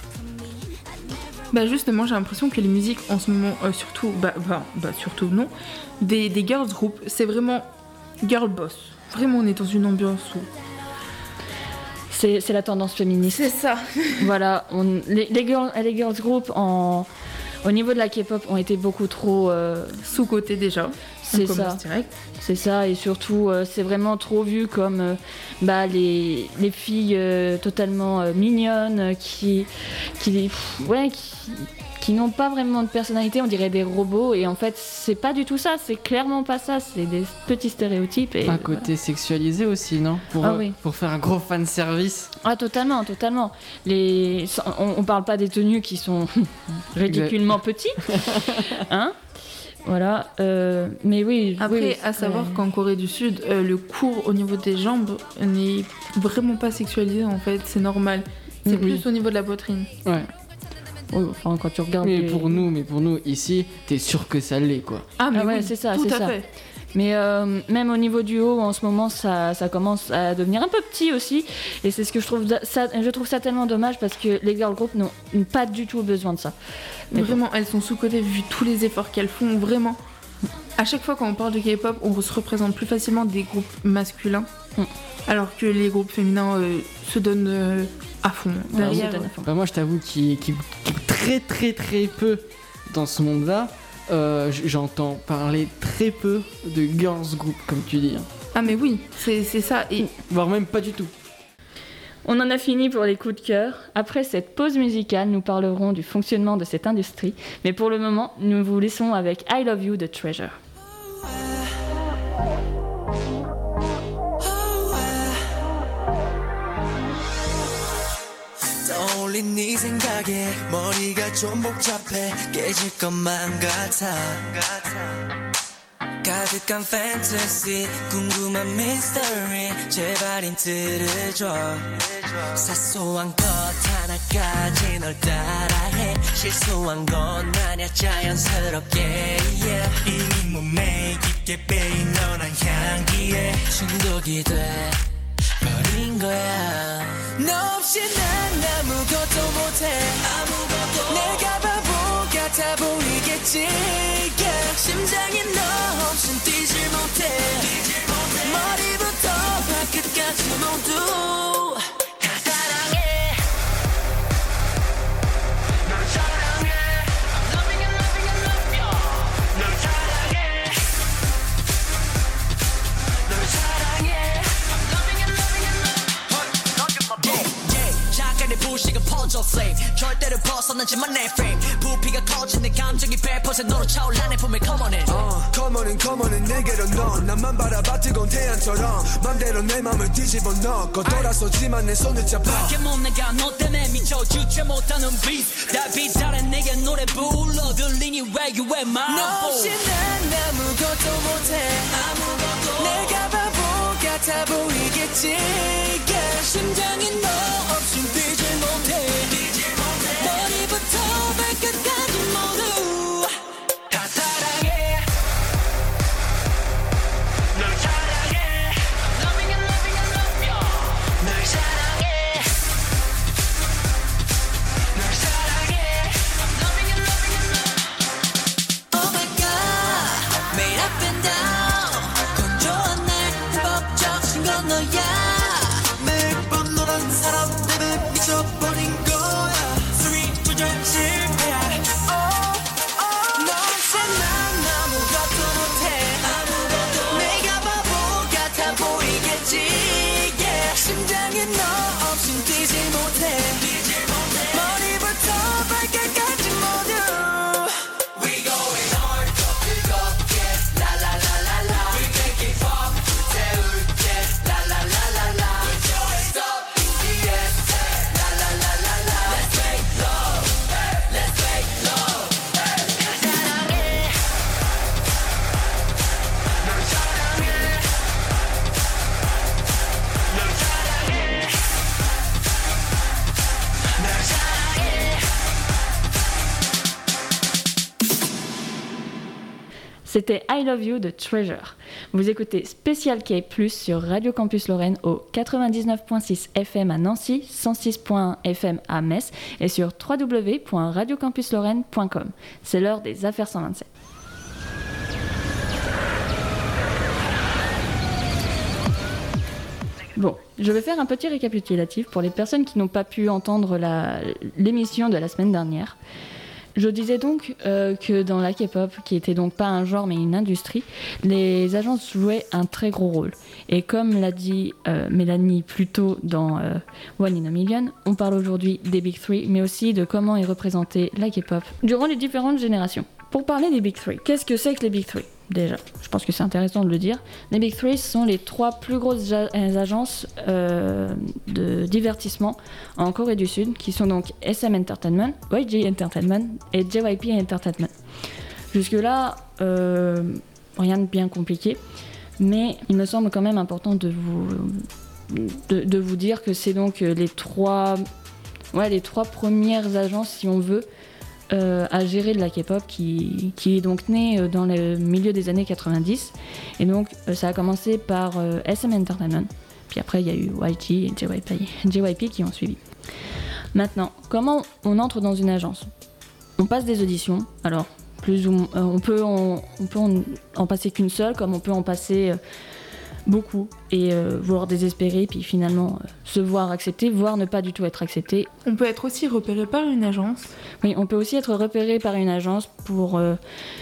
Bah justement, j'ai l'impression que les musiques en ce moment, euh, surtout, bah, bah, bah surtout non, des, des girls group, c'est vraiment girl boss. Vraiment, on est dans une ambiance où... C'est, c'est la tendance féministe. C'est ça. Voilà, on- les, les, girls, les girls group en, au niveau de la K-pop ont été beaucoup trop... euh, Sous-côté déjà. c'est On commence ça, direct. c'est ça, et surtout euh, c'est vraiment trop vu comme euh, bah, les, les filles euh, totalement euh, mignonnes euh, qui, qui, pff, ouais, qui, qui n'ont pas vraiment de personnalité, on dirait des robots, et en fait c'est pas du tout ça, c'est clairement pas ça, c'est des petits stéréotypes. Et Un côté sexualisé aussi, non pour, Ah euh, oui. pour faire un gros fan service. Ah totalement, totalement. Les... On, on parle pas des tenues qui sont ridiculement petites, hein. Voilà, euh, mais oui. Après, oui, à savoir ouais. qu'en Corée du Sud, euh, le cours au niveau des jambes n'est vraiment pas sexualisé en fait, c'est normal. C'est Mhm. plus au niveau de la poitrine. Ouais. Oui, enfin, quand tu regardes. Mais les- pour nous, mais pour nous ici, t'es sûr que ça l'est quoi. Ah, mais Ah ouais, oui, c'est ça, tout c'est à ça. fait. Mais euh, même au niveau du haut, en ce moment, ça, ça commence à devenir un peu petit aussi. Et c'est ce que je trouve ça, je trouve ça tellement dommage parce que les girl groups n'ont pas du tout besoin de ça. Mais bon. Vraiment, elles sont sous-cotées vu tous les efforts qu'elles font, vraiment. À chaque fois quand on parle de K-pop, on se représente plus facilement des groupes masculins, Mm. alors que les groupes féminins euh, se donnent euh, à fond. Ouais, Derrière, on se donne à fond. Bah moi je t'avoue qu'il qu'il- qu'il est très très très peu dans ce monde-là. Euh, j- J'entends parler très peu de girls group comme tu dis. hein. Ah mais oui, c'est c'est ça. Et Voire même pas du tout. On en a fini pour les coups de cœur. Après cette pause musicale, nous parlerons du fonctionnement de cette industrie. Mais pour le moment, nous vous laissons avec I Love You de Treasure. 떠올린 네 생각에 머리가 좀 복잡해 깨질 것만 같아 가득한 fantasy 궁금한 mystery 제발 힌트를 줘 사소한 것 하나까지 널 따라해 실수한 건 아냐 자연스럽게 yeah. 이미 몸에 깊게 빼인 너란 향기에 중독이 돼 버린 거야 너 없이 난 아무것도 못해 아무것도 내가 바보 같아 보이겠지 yeah. 심장이 너 없인 뛰질 못해 머리부터 발끝까지 모두 다 사랑해 널 사랑해 I'm loving and loving and love you 널 사랑해 널 사랑해 I'm loving and loving and love you yeah, yeah. 잠깐의 불씨가 퍼져 flame 절대로 벗어나지만 내 frame 부피가 커진 내 감정이 백 퍼센트 너로 차올라 내 품에 come on in 어, come on in, come on in 내게로 넌 나만 바라봐 뜨거운 태양처럼 맘대로 내 맘을 뒤집어 넣고 돌아서지만 내 손을 잡아 밖에 못 나가 너 때문에 미쳐 주체 못하는 beat 달빛 아래 내게 노래 불러 들리니 where you at my 너 없이 난 아무것도 못해 아무것도 내가 바보 같아 보이겠지 yeah. 심장이 너 없인 뛰질 못해 머리부터 발끝까지 모두 다 사랑해 널 사랑해 I'm loving and loving and love you 널 사랑해 널 사랑해 I'm loving and loving and love Oh my god 매일 up and down 건조한 날 법적인 건 너야 매일 밤 너란 사람 때문에 미쳐버린 거야 Three 조절 실패야 Oh oh 너 없이 난 아무것도 못해 아무것도 내가 바보 같아 보이겠지 yeah. 심장이 너 없인 뛰질 못해 머리부터 발끝까지 모두 We going hard 더 뜨겁게 라라라라라 We make it pop 태울게 라라라라라 We don't stop yeah. 라라라라라 Let's make love Let's make love 사랑해 널 사랑해 널 사랑해 널 사랑해 C'était I Love You de Treasure. Vous écoutez Spécial K plus sur Radio Campus Lorraine au quatre-vingt-dix-neuf virgule six F M à Nancy, cent six point un F M à Metz et sur w w w point radio campus lorraine point com. C'est l'heure des affaires cent vingt-sept. Bon, je vais faire un petit récapitulatif pour les personnes qui n'ont pas pu entendre la- l'émission de la semaine dernière. Je disais donc euh, que dans la K-pop, qui était donc pas un genre mais une industrie, les agences jouaient un très gros rôle. Et comme l'a dit euh, Mélanie plus tôt dans euh, One in a Million, on parle aujourd'hui des Big Three, mais aussi de comment est représentée la K-pop durant les différentes générations. Pour parler des Big Three, qu'est-ce que c'est que les Big Three ? Déjà, je pense que c'est intéressant de le dire. Les Big Three sont les trois plus grosses ja- agences euh, de divertissement en Corée du Sud, qui sont donc S M Entertainment, Y G Entertainment et J Y P Entertainment. Jusque-là, euh, rien de bien compliqué, mais il me semble quand même important de vous, de, de vous dire que c'est donc les trois, ouais, les trois premières agences, si on veut, Euh, à gérer de la K-pop qui, qui est donc née euh, dans le milieu des années quatre-vingt-dix. Et donc euh, ça a commencé par euh, S M Entertainment, puis après il y a eu Y G et J Y P, J Y P qui ont suivi. Maintenant, comment on entre dans une agence ? On passe des auditions, alors plus ou moins, euh, on peut, en, on peut en, en passer qu'une seule, comme on peut en passer euh, beaucoup et euh, voire désespérer, puis finalement euh, se voir accepté, voire ne pas du tout être accepté. On peut être aussi repéré par une agence. Oui, on peut aussi être repéré par une agence pour euh,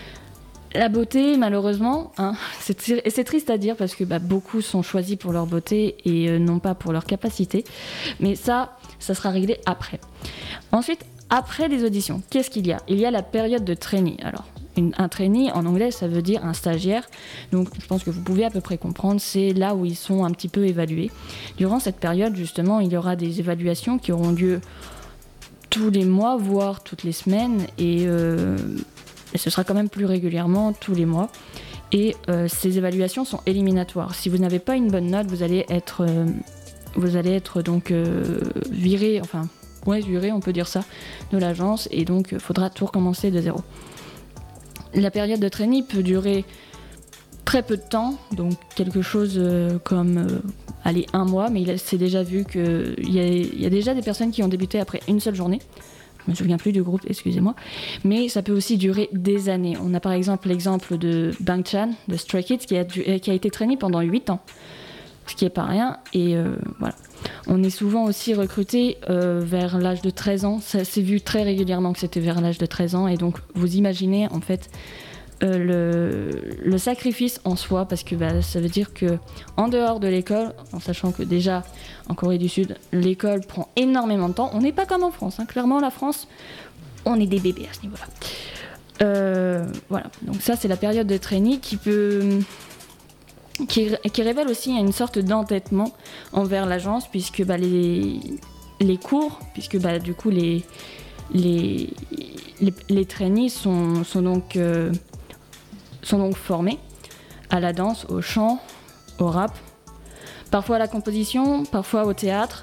la beauté, malheureusement. Hein. C'est, et c'est triste à dire parce que bah, beaucoup sont choisis pour leur beauté et euh, non pas pour leur capacité. Mais ça, ça sera réglé après. Ensuite, après les auditions, qu'est-ce qu'il y a ? Il y a la période de trainee. Alors, une, un trainee, en anglais, ça veut dire un stagiaire. Donc, je pense que vous pouvez à peu près comprendre. C'est là où ils sont un petit peu évalués. Durant cette période, justement, il y aura des évaluations qui auront lieu tous les mois, voire toutes les semaines, et, euh, et ce sera quand même plus régulièrement tous les mois. Et euh, ces évaluations sont éliminatoires. Si vous n'avez pas une bonne note, vous allez être, euh, vous allez être donc euh, viré, enfin, ouais, viré, on peut dire ça, de l'agence, et donc il faudra tout recommencer de zéro. La période de trainee peut durer très peu de temps, donc quelque chose euh, comme euh, allez, un mois, mais il a, c'est déjà vu qu'il y a, y a déjà des personnes qui ont débuté après une seule journée. Je me souviens plus du groupe, excusez-moi. Mais ça peut aussi durer des années. On a par exemple l'exemple de Bang Chan, de Stray Kids, qui a, du, qui a été traîné pendant huit ans, ce qui est pas rien. Et euh, voilà. On est souvent aussi recruté euh, vers l'âge de treize ans. Ça s'est vu très régulièrement que c'était vers l'âge de treize ans. Et donc, vous imaginez en fait euh, le, le sacrifice en soi, parce que bah, ça veut dire que en dehors de l'école, en sachant que déjà en Corée du Sud, l'école prend énormément de temps. On n'est pas comme en France. Hein. Clairement, la France, on est des bébés à ce niveau-là. Euh, voilà. Donc ça, c'est la période de trainee qui peut... Qui, qui révèle aussi une sorte d'entêtement envers l'agence, puisque bah, les, les cours, puisque bah, du coup les, les, les, les trainees sont, sont, donc, euh, sont donc formés à la danse, au chant, au rap, parfois à la composition, parfois au théâtre,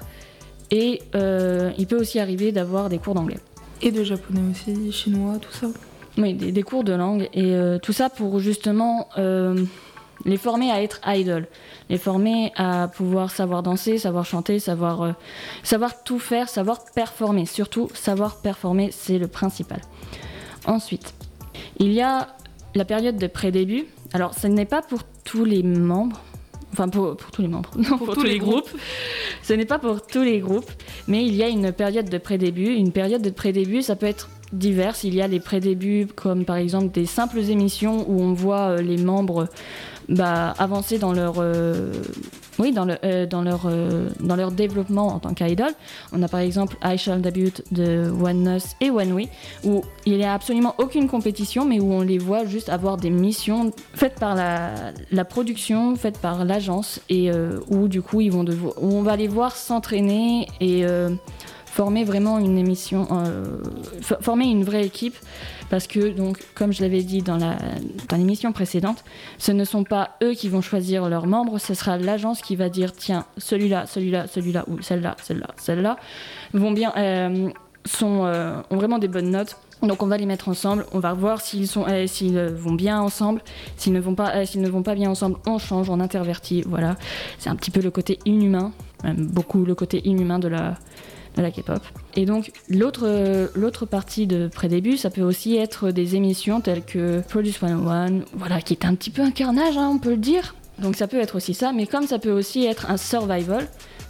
et euh, il peut aussi arriver d'avoir des cours d'anglais. Et de japonais aussi, chinois, tout ça. Oui, des, des cours de langue, et euh, tout ça pour justement... Euh, les former à être idol, les former à pouvoir savoir danser, savoir chanter, savoir, euh, savoir tout faire, savoir performer. Surtout, savoir performer, c'est le principal. Ensuite, il y a la période de pré-début. Alors, ce n'est pas pour tous les membres, enfin pour, pour tous les membres, non, pour, pour tous, tous les, les groupes. groupes. Ce n'est pas pour tous les groupes, mais il y a une période de pré-début. Une période de pré-début, ça peut être diverses. Il y a les pré-débuts comme par exemple des simples émissions où on voit euh, les membres bah, avancer dans leur, euh, oui, dans, le, euh, dans, leur, euh, dans leur développement en tant qu'idol. On a par exemple I Shall Debut de ONEUS et ONEWE où il n'y a absolument aucune compétition mais où on les voit juste avoir des missions faites par la, la production, faites par l'agence et euh, où du coup ils vont devoir, où on va les voir s'entraîner et euh, former vraiment une émission, euh, former une vraie équipe, parce que donc, comme je l'avais dit dans, la, dans l'émission précédente, ce ne sont pas eux qui vont choisir leurs membres, ce sera l'agence qui va dire tiens, celui-là, celui-là, celui-là, ou celle-là, celle-là, celle-là, vont bien, euh, sont, euh, ont vraiment des bonnes notes. Donc on va les mettre ensemble, on va voir s'ils, sont, euh, s'ils vont bien ensemble, s'ils ne vont pas, euh, s'ils ne vont pas bien ensemble, on change, on intervertit, voilà. C'est un petit peu le côté inhumain, même beaucoup le côté inhumain de la... de la K-pop. Et donc l'autre, euh, l'autre partie de pré-début, ça peut aussi être des émissions telles que Produce cent un, voilà, qui est un petit peu un carnage, hein, on peut le dire. Donc ça peut être aussi ça, mais comme ça peut aussi être un survival,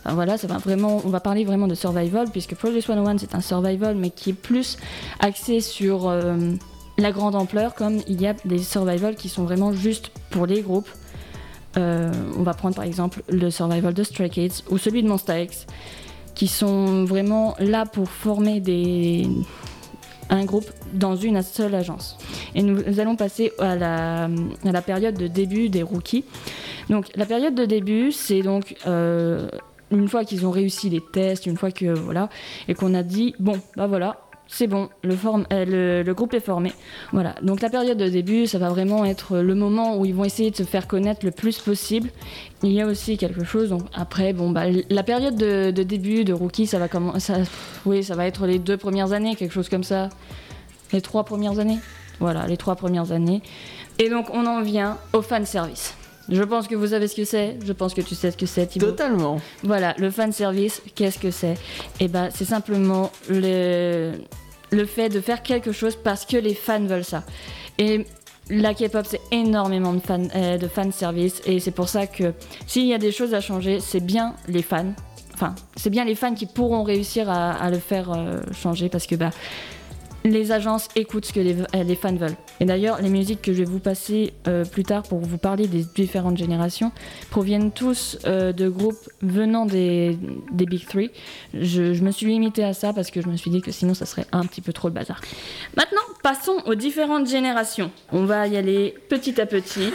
Enfin, voilà, ça va vraiment, on va parler vraiment de survival, puisque Produce cent un c'est un survival, mais qui est plus axé sur euh, la grande ampleur, comme il y a des survival qui sont vraiment juste pour les groupes. Euh, on va prendre par exemple le survival de Stray Kids ou celui de Monsta X, qui sont vraiment là pour former des... un groupe dans une seule agence. Et nous allons passer à la, à la période de début des rookies. Donc la période de début, c'est donc euh, une fois qu'ils ont réussi les tests, une fois que voilà, et qu'on a dit bon bah voilà, c'est bon, le, form- euh, le, le groupe est formé. Voilà. Donc la période de début, ça va vraiment être le moment où ils vont essayer de se faire connaître le plus possible. Il y a aussi quelque chose. Donc après, bon bah la période de, de début de rookie, ça va comment ça, oui, ça va être les deux premières années, quelque chose comme ça. Les trois premières années. Voilà, les trois premières années. Et donc on en vient au fan service. Je pense que vous savez ce que c'est. Je pense que tu sais ce que c'est, Thibaut. Totalement. Voilà, le fan service, qu'est-ce que c'est ? Eh ben, c'est simplement le, le fait de faire quelque chose parce que les fans veulent ça. Et la K-pop, c'est énormément de fan, euh, de fan service, et c'est pour ça que s'il y a des choses à changer, c'est bien les fans. Enfin, c'est bien les fans qui pourront réussir à, à le faire euh, changer, parce que bah, les agences écoutent ce que les, euh, les fans veulent. Et d'ailleurs, les musiques que je vais vous passer euh, plus tard pour vous parler des différentes générations proviennent tous euh, de groupes venant des, des Big Three. Je, je me suis limitée à ça parce que je me suis dit que sinon ça serait un petit peu trop le bazar. Maintenant, passons aux différentes générations. On va y aller petit à petit.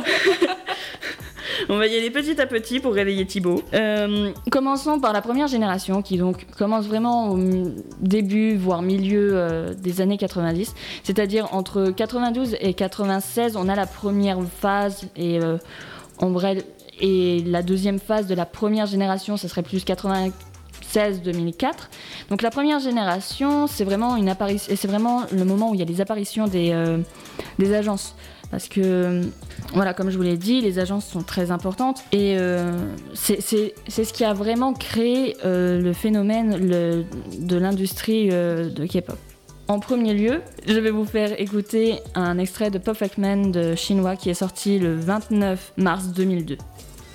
On va y aller petit à petit pour réveiller Thibaut. Euh, commençons par la première génération qui donc commence vraiment au début, voire milieu euh, des années quatre-vingt-dix. C'est-à-dire entre quatre-vingt-douze et quatre-vingt-seize, on a la première phase, et euh, en vrai, et la deuxième phase de la première génération, ce serait plus quatre-vingt-seize deux mille quatre. Donc la première génération, c'est vraiment une apparition, et c'est vraiment le moment où il y a les apparitions des, euh, des agences. Parce que, voilà, comme je vous l'ai dit, les agences sont très importantes, et euh, c'est, c'est, c'est ce qui a vraiment créé euh, le phénomène le, de l'industrie euh, de K-pop. En premier lieu, je vais vous faire écouter un extrait de Perfect Man de Shinhwa qui est sorti le vingt-neuf mars deux mille deux.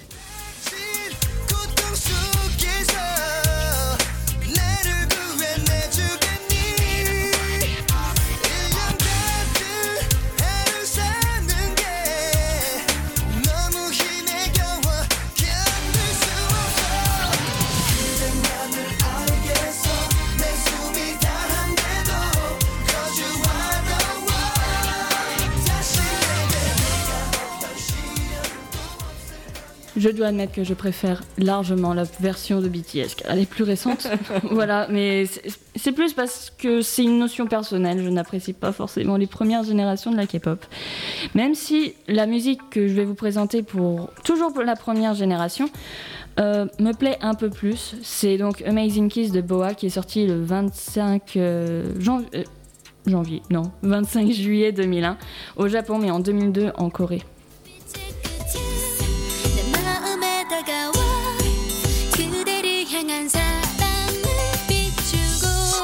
고통 속에서 나를 구해 내주겠니 일 년 같은 하루 사는 게 너무 힘에 겨워 견딜 수 없어 그대만을 알겠어 내 숨이 다한데도 Cause you are the one 다시 내게 네가 없던 시련도 Je dois admettre que je préfère largement la version de B T S, car elle est plus récente. Voilà, mais c'est, c'est plus parce que c'est une notion personnelle. Je n'apprécie pas forcément les premières générations de la K-pop. Même si la musique que je vais vous présenter pour toujours pour la première génération euh, me plaît un peu plus. C'est donc Amazing Kiss de Boa qui est sorti le vingt-cinq euh, janvier. euh, janvier, non, vingt-cinq juillet deux mille un au Japon, mais en deux mille deux en Corée. 내 마음에 다가와 그대를 향한 사랑을 비추고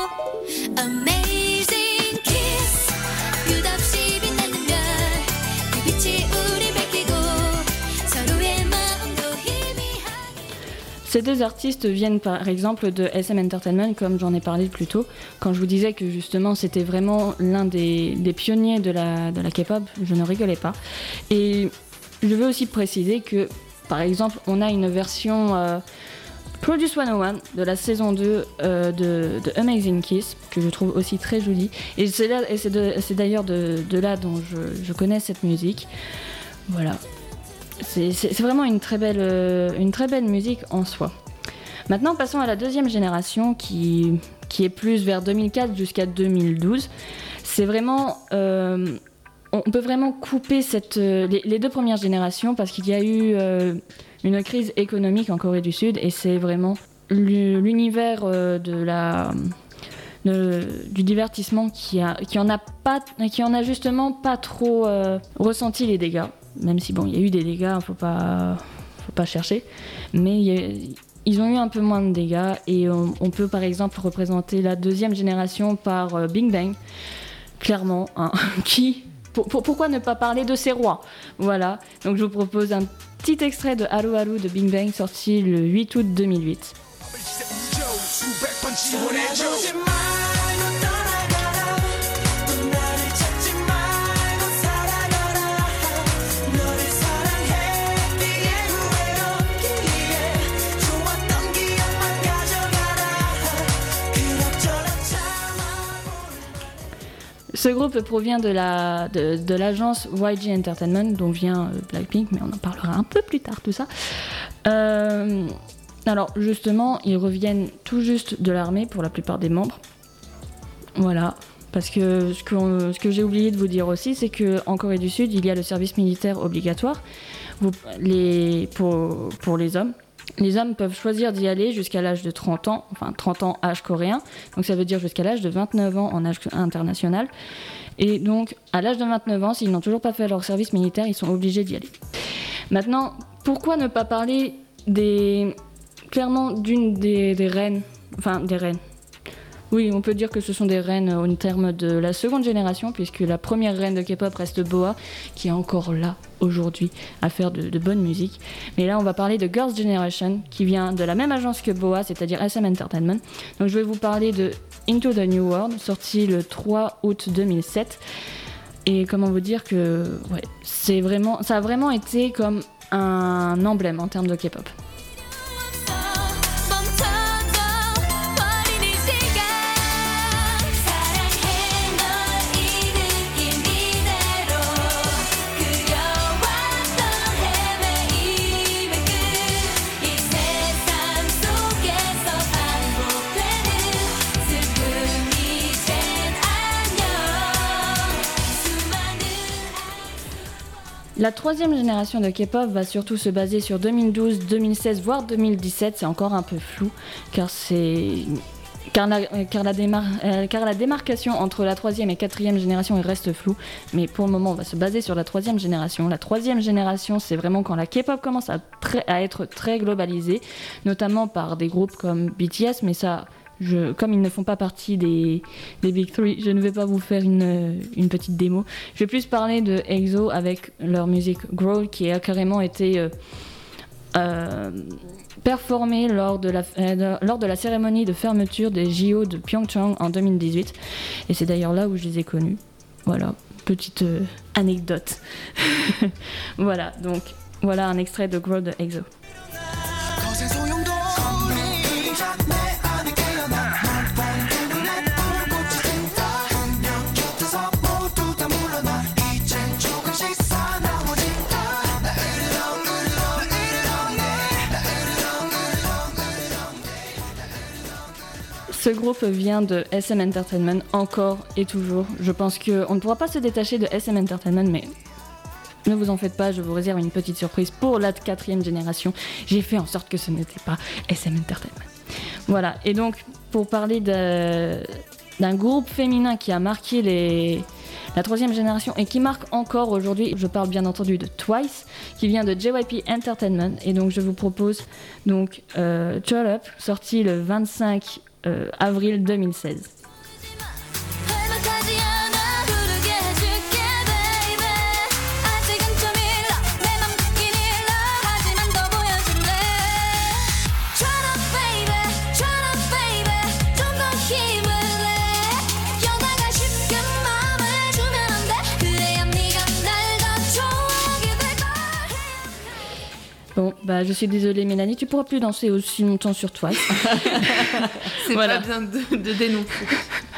Amazing kiss 끝없이 빛나는 별 그 빛이 우리 밝히고 서로의 마음도 희미하게 Ces deux artistes viennent par exemple de S M Entertainment, comme j'en ai parlé plus tôt, quand je vous disais que justement c'était vraiment l'un des, des pionniers de la, de la K-pop, je ne rigolais pas. Et je veux aussi préciser que, par exemple, on a une version euh, Produce cent un de la saison deux euh, de, de Amazing Kiss, que je trouve aussi très jolie. Et c'est, là, et c'est, de- c'est d'ailleurs de, de là dont je, je connais cette musique. Voilà. C'est, c'est- c'est vraiment une très, belle, euh, une très belle musique en soi. Maintenant, passons à la deuxième génération qui, qui est plus vers deux mille quatre jusqu'à deux mille douze. C'est vraiment... euh, on peut vraiment couper cette, euh, les, les deux premières générations parce qu'il y a eu euh, une crise économique en Corée du Sud, et c'est vraiment l'u- l'univers euh, de la, de- du divertissement qui, a, qui, en a pas, qui en a justement pas trop euh, ressenti les dégâts. Même si bon, il y a eu des dégâts, faut pas, faut pas chercher, mais il y a- ils ont eu un peu moins de dégâts, et on, on peut par exemple représenter la deuxième génération par euh, Big Bang, clairement, hein, qui pour- pour- pourquoi ne pas parler de ses rois? Voilà, donc je vous propose un petit extrait de Haru Haru de Big Bang sorti le huit août deux mille huit. 수백 번 지원해줘 돌아보지 말고 떠나가라 또 나를 찾지 말고 살아가라 너를 사랑했기에 후회롭기에 좋았던 기억만 가져가라 그럭저럭 참아 Ce groupe provient de la de, de l'agence Y G Entertainment dont vient euh, Blackpink, mais on en parlera un peu plus tard tout ça. Euh, alors justement, ils reviennent tout juste de l'armée pour la plupart des membres. Voilà, parce que ce, qu'on- ce que j'ai oublié de vous dire aussi, c'est qu'en Corée du Sud, il y a le service militaire obligatoire vous- les, pour, pour les hommes. Les hommes peuvent choisir d'y aller jusqu'à l'âge de trente ans, enfin trente ans âge coréen, donc ça veut dire jusqu'à l'âge de vingt-neuf ans en âge international. Et donc à l'âge de vingt-neuf ans, s'ils n'ont toujours pas fait leur service militaire, ils sont obligés d'y aller. Maintenant, pourquoi ne pas parler des clairement d'une des, des reines, enfin des reines. Oui, on peut dire que ce sont des reines au terme de la seconde génération, puisque la première reine de K-pop reste Boa, qui est encore là aujourd'hui à faire de, de bonne musique. Mais là, on va parler de Girls' Generation, qui vient de la même agence que Boa, c'est-à-dire S M Entertainment. Donc je vais vous parler de Into the New World, sorti le trois août deux mille sept. Et comment vous dire que ouais, c'est vraiment, ça a vraiment été comme un emblème en termes de K-pop. 멈춰줘 버린 이 시간 사랑해 널 이 느낌 이대로 그려왔던 헤매임의 끝이 세상 속에서 반복되는 슬픔 이젠 안녕 수많은 La troisième génération de K-pop va surtout se baser sur deux mille douze, deux mille seize, voire deux mille dix-sept. C'est encore un peu flou, car c'est car la, car la, démar- euh, car la démarcation entre la troisième et quatrième génération elle reste floue. Mais pour le moment, on va se baser sur la troisième génération. La troisième génération, c'est vraiment quand la K-pop commence à, très- à être très globalisée, notamment par des groupes comme B T S, mais ça... Je, comme ils ne font pas partie des, des Big Three, je ne vais pas vous faire une, une petite démo. Je vais plus parler de E X O avec leur musique Growl qui a carrément été euh, euh, performée lors de, la, euh, lors de la cérémonie de fermeture des J O de Pyeongchang en deux mille dix-huit. Et c'est d'ailleurs là où je les ai connus. Voilà, petite euh, anecdote. Voilà, donc voilà un extrait de Growl de E X O. 거센 소용도 없니 내 안에 깨어나 널 보는 내 불꽃이 든다 분명 곁에서 모두 다 물러나 이젠 조금씩 사나워진다 나 으르렁 으르렁 으르렁 네나 으르렁 으르렁 으르렁 Ce groupe vient de S M Entertainment encore et toujours. Je pense qu'on ne pourra pas se détacher de S M Entertainment, mais ne vous en faites pas, je vous réserve une petite surprise pour la quatrième génération. J'ai fait en sorte que ce n'était pas S M Entertainment. Voilà, et donc pour parler de- d'un groupe féminin qui a marqué les, la troisième génération et qui marque encore aujourd'hui, je parle bien entendu de Twice, qui vient de J Y P Entertainment. Et donc je vous propose donc euh, Turn Up, sorti le vingt-cinq euh, avril deux mille seize. 회복하지 않아 부르게 해줄게 baby 아직은 좀 일러 내 맘 듣긴 일러 하지만 더 보여줄래 Turn up baby Turn up baby 좀 더 힘을 내 여다가 쉽게 마음을 주면 안 돼 그래야 네가 날 더 좋아하게 될 거야 Bon, bah je suis désolée Mélanie, tu pourras plus danser aussi longtemps sur Twice. C'est Voilà. pas bien de, de dénoncer.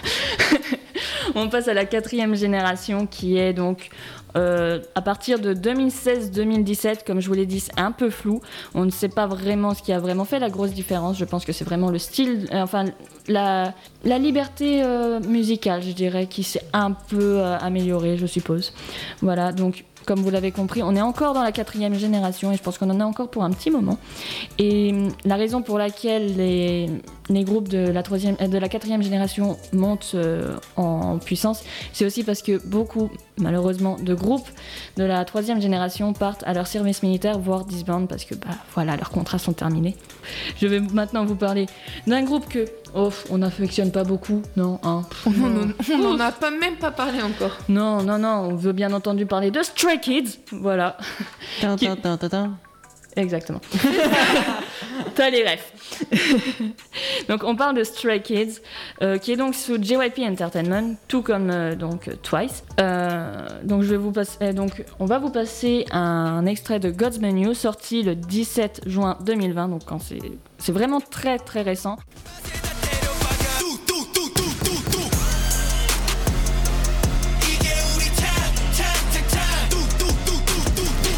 On passe à la quatrième génération qui est donc euh, à partir de deux mille seize deux mille dix-sept, comme je vous l'ai dit, c'est un peu flou. On ne sait pas vraiment ce qui a vraiment fait la grosse différence. Je pense que c'est vraiment le style, euh, enfin la, la liberté euh, musicale, je dirais, qui s'est un peu euh, améliorée, je suppose. Voilà, donc comme vous l'avez compris, on est encore dans la quatrième génération et je pense qu'on en a encore pour un petit moment. Et hum, la raison pour laquelle les, les groupes de la, troisième, euh, de la quatrième génération montent euh, en puissance, c'est aussi parce que beaucoup, malheureusement, de groupes de la troisième génération partent à leur service militaire, voire disbandent parce que bah, voilà, leurs contrats sont terminés. Je vais maintenant vous parler d'un groupe que oh, on n'affectionne pas beaucoup, non, hein. On n'en a pas, même pas parlé encore. Non, non, non, on veut bien entendu parler de Stray Kids, voilà. Tin, Qui- tin, tin, tin, tin. Exactement. T'as les refs. Donc on parle de Stray Kids, euh, qui est donc sous J Y P Entertainment, tout comme euh, donc Twice. Euh, donc je vais vous passer, euh, donc on va vous passer un extrait de God's Menu sorti le dix-sept juin deux mille vingt. Donc quand c'est c'est vraiment très très récent. 이게 우리 time, time, time, time. 뚜뚜뚜뚜뚜뚜.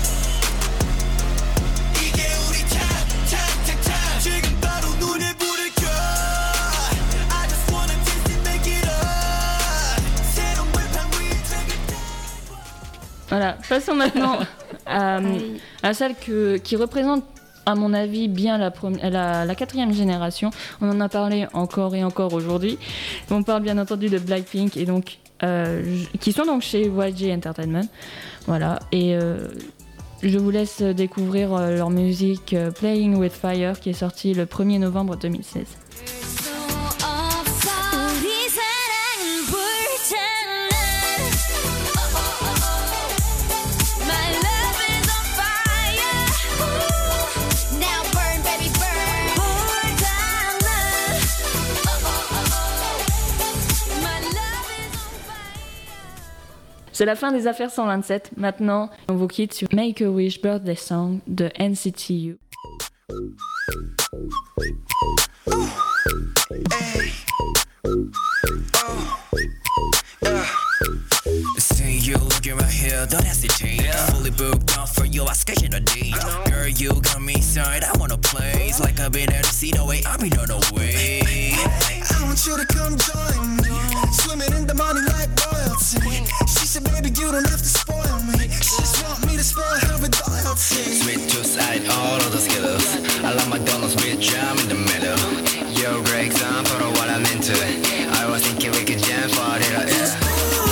이게 우리 time, time, time, time. 지금 바로 눈에 불을 켜. I just wanna taste it, make it up. 새로운 불판 위에 take it down. Voilà, passons maintenant à, à celle que, qui représente, à mon avis, bien la, premi- la, la quatrième génération. On en a parlé encore et encore aujourd'hui. On parle bien entendu de Blackpink, et donc, euh, j- qui sont donc chez Y G Entertainment. Voilà, et euh, je vous laisse découvrir euh, leur musique euh, Playing with Fire, qui est sortie le premier novembre deux mille seize. 수 없어 우리 사랑은 불타는 My love is on fire Now burn baby burn 불타는 My love is on fire C'est la fin des affaires cent vingt-sept. Maintenant, on vous quitte sur Make a Wish Birthday Song de N C T U. See you looking right here, don't hesitate. Fully booked up for you, I schedule a date. Girl, you got me side, I wanna play. It's like I've been at the sea, no way, I've been on the way. I want you to come join me. Swimming in the money like royalty. She said, baby, you don't have to spoil me. She just want me to spoil her with loyalty. Sweet juice, I eat all of the skittles. I love McDonald's with jam in the middle. You're a great example of what I'm into. I was thinking we could jam for it, yeah.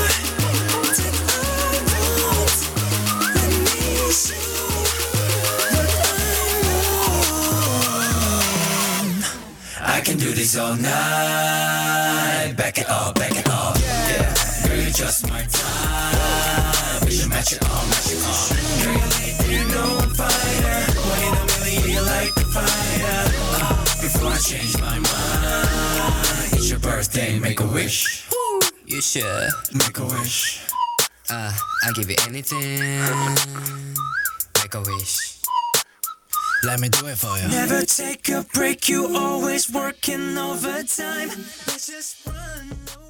I can do this all night. Back it up, back it up. Yeah, girl, you're just my type. We should match it all, match it all. Girl, you're late, you know I'm fighter. One in a million, you like the fighter. Uh, before I change my mind, it's your birthday, make a wish. You should make a wish. Uh, I'll give you anything. Make a wish. Let me do it for you. Never take a break, you always working overtime. Let's just run away.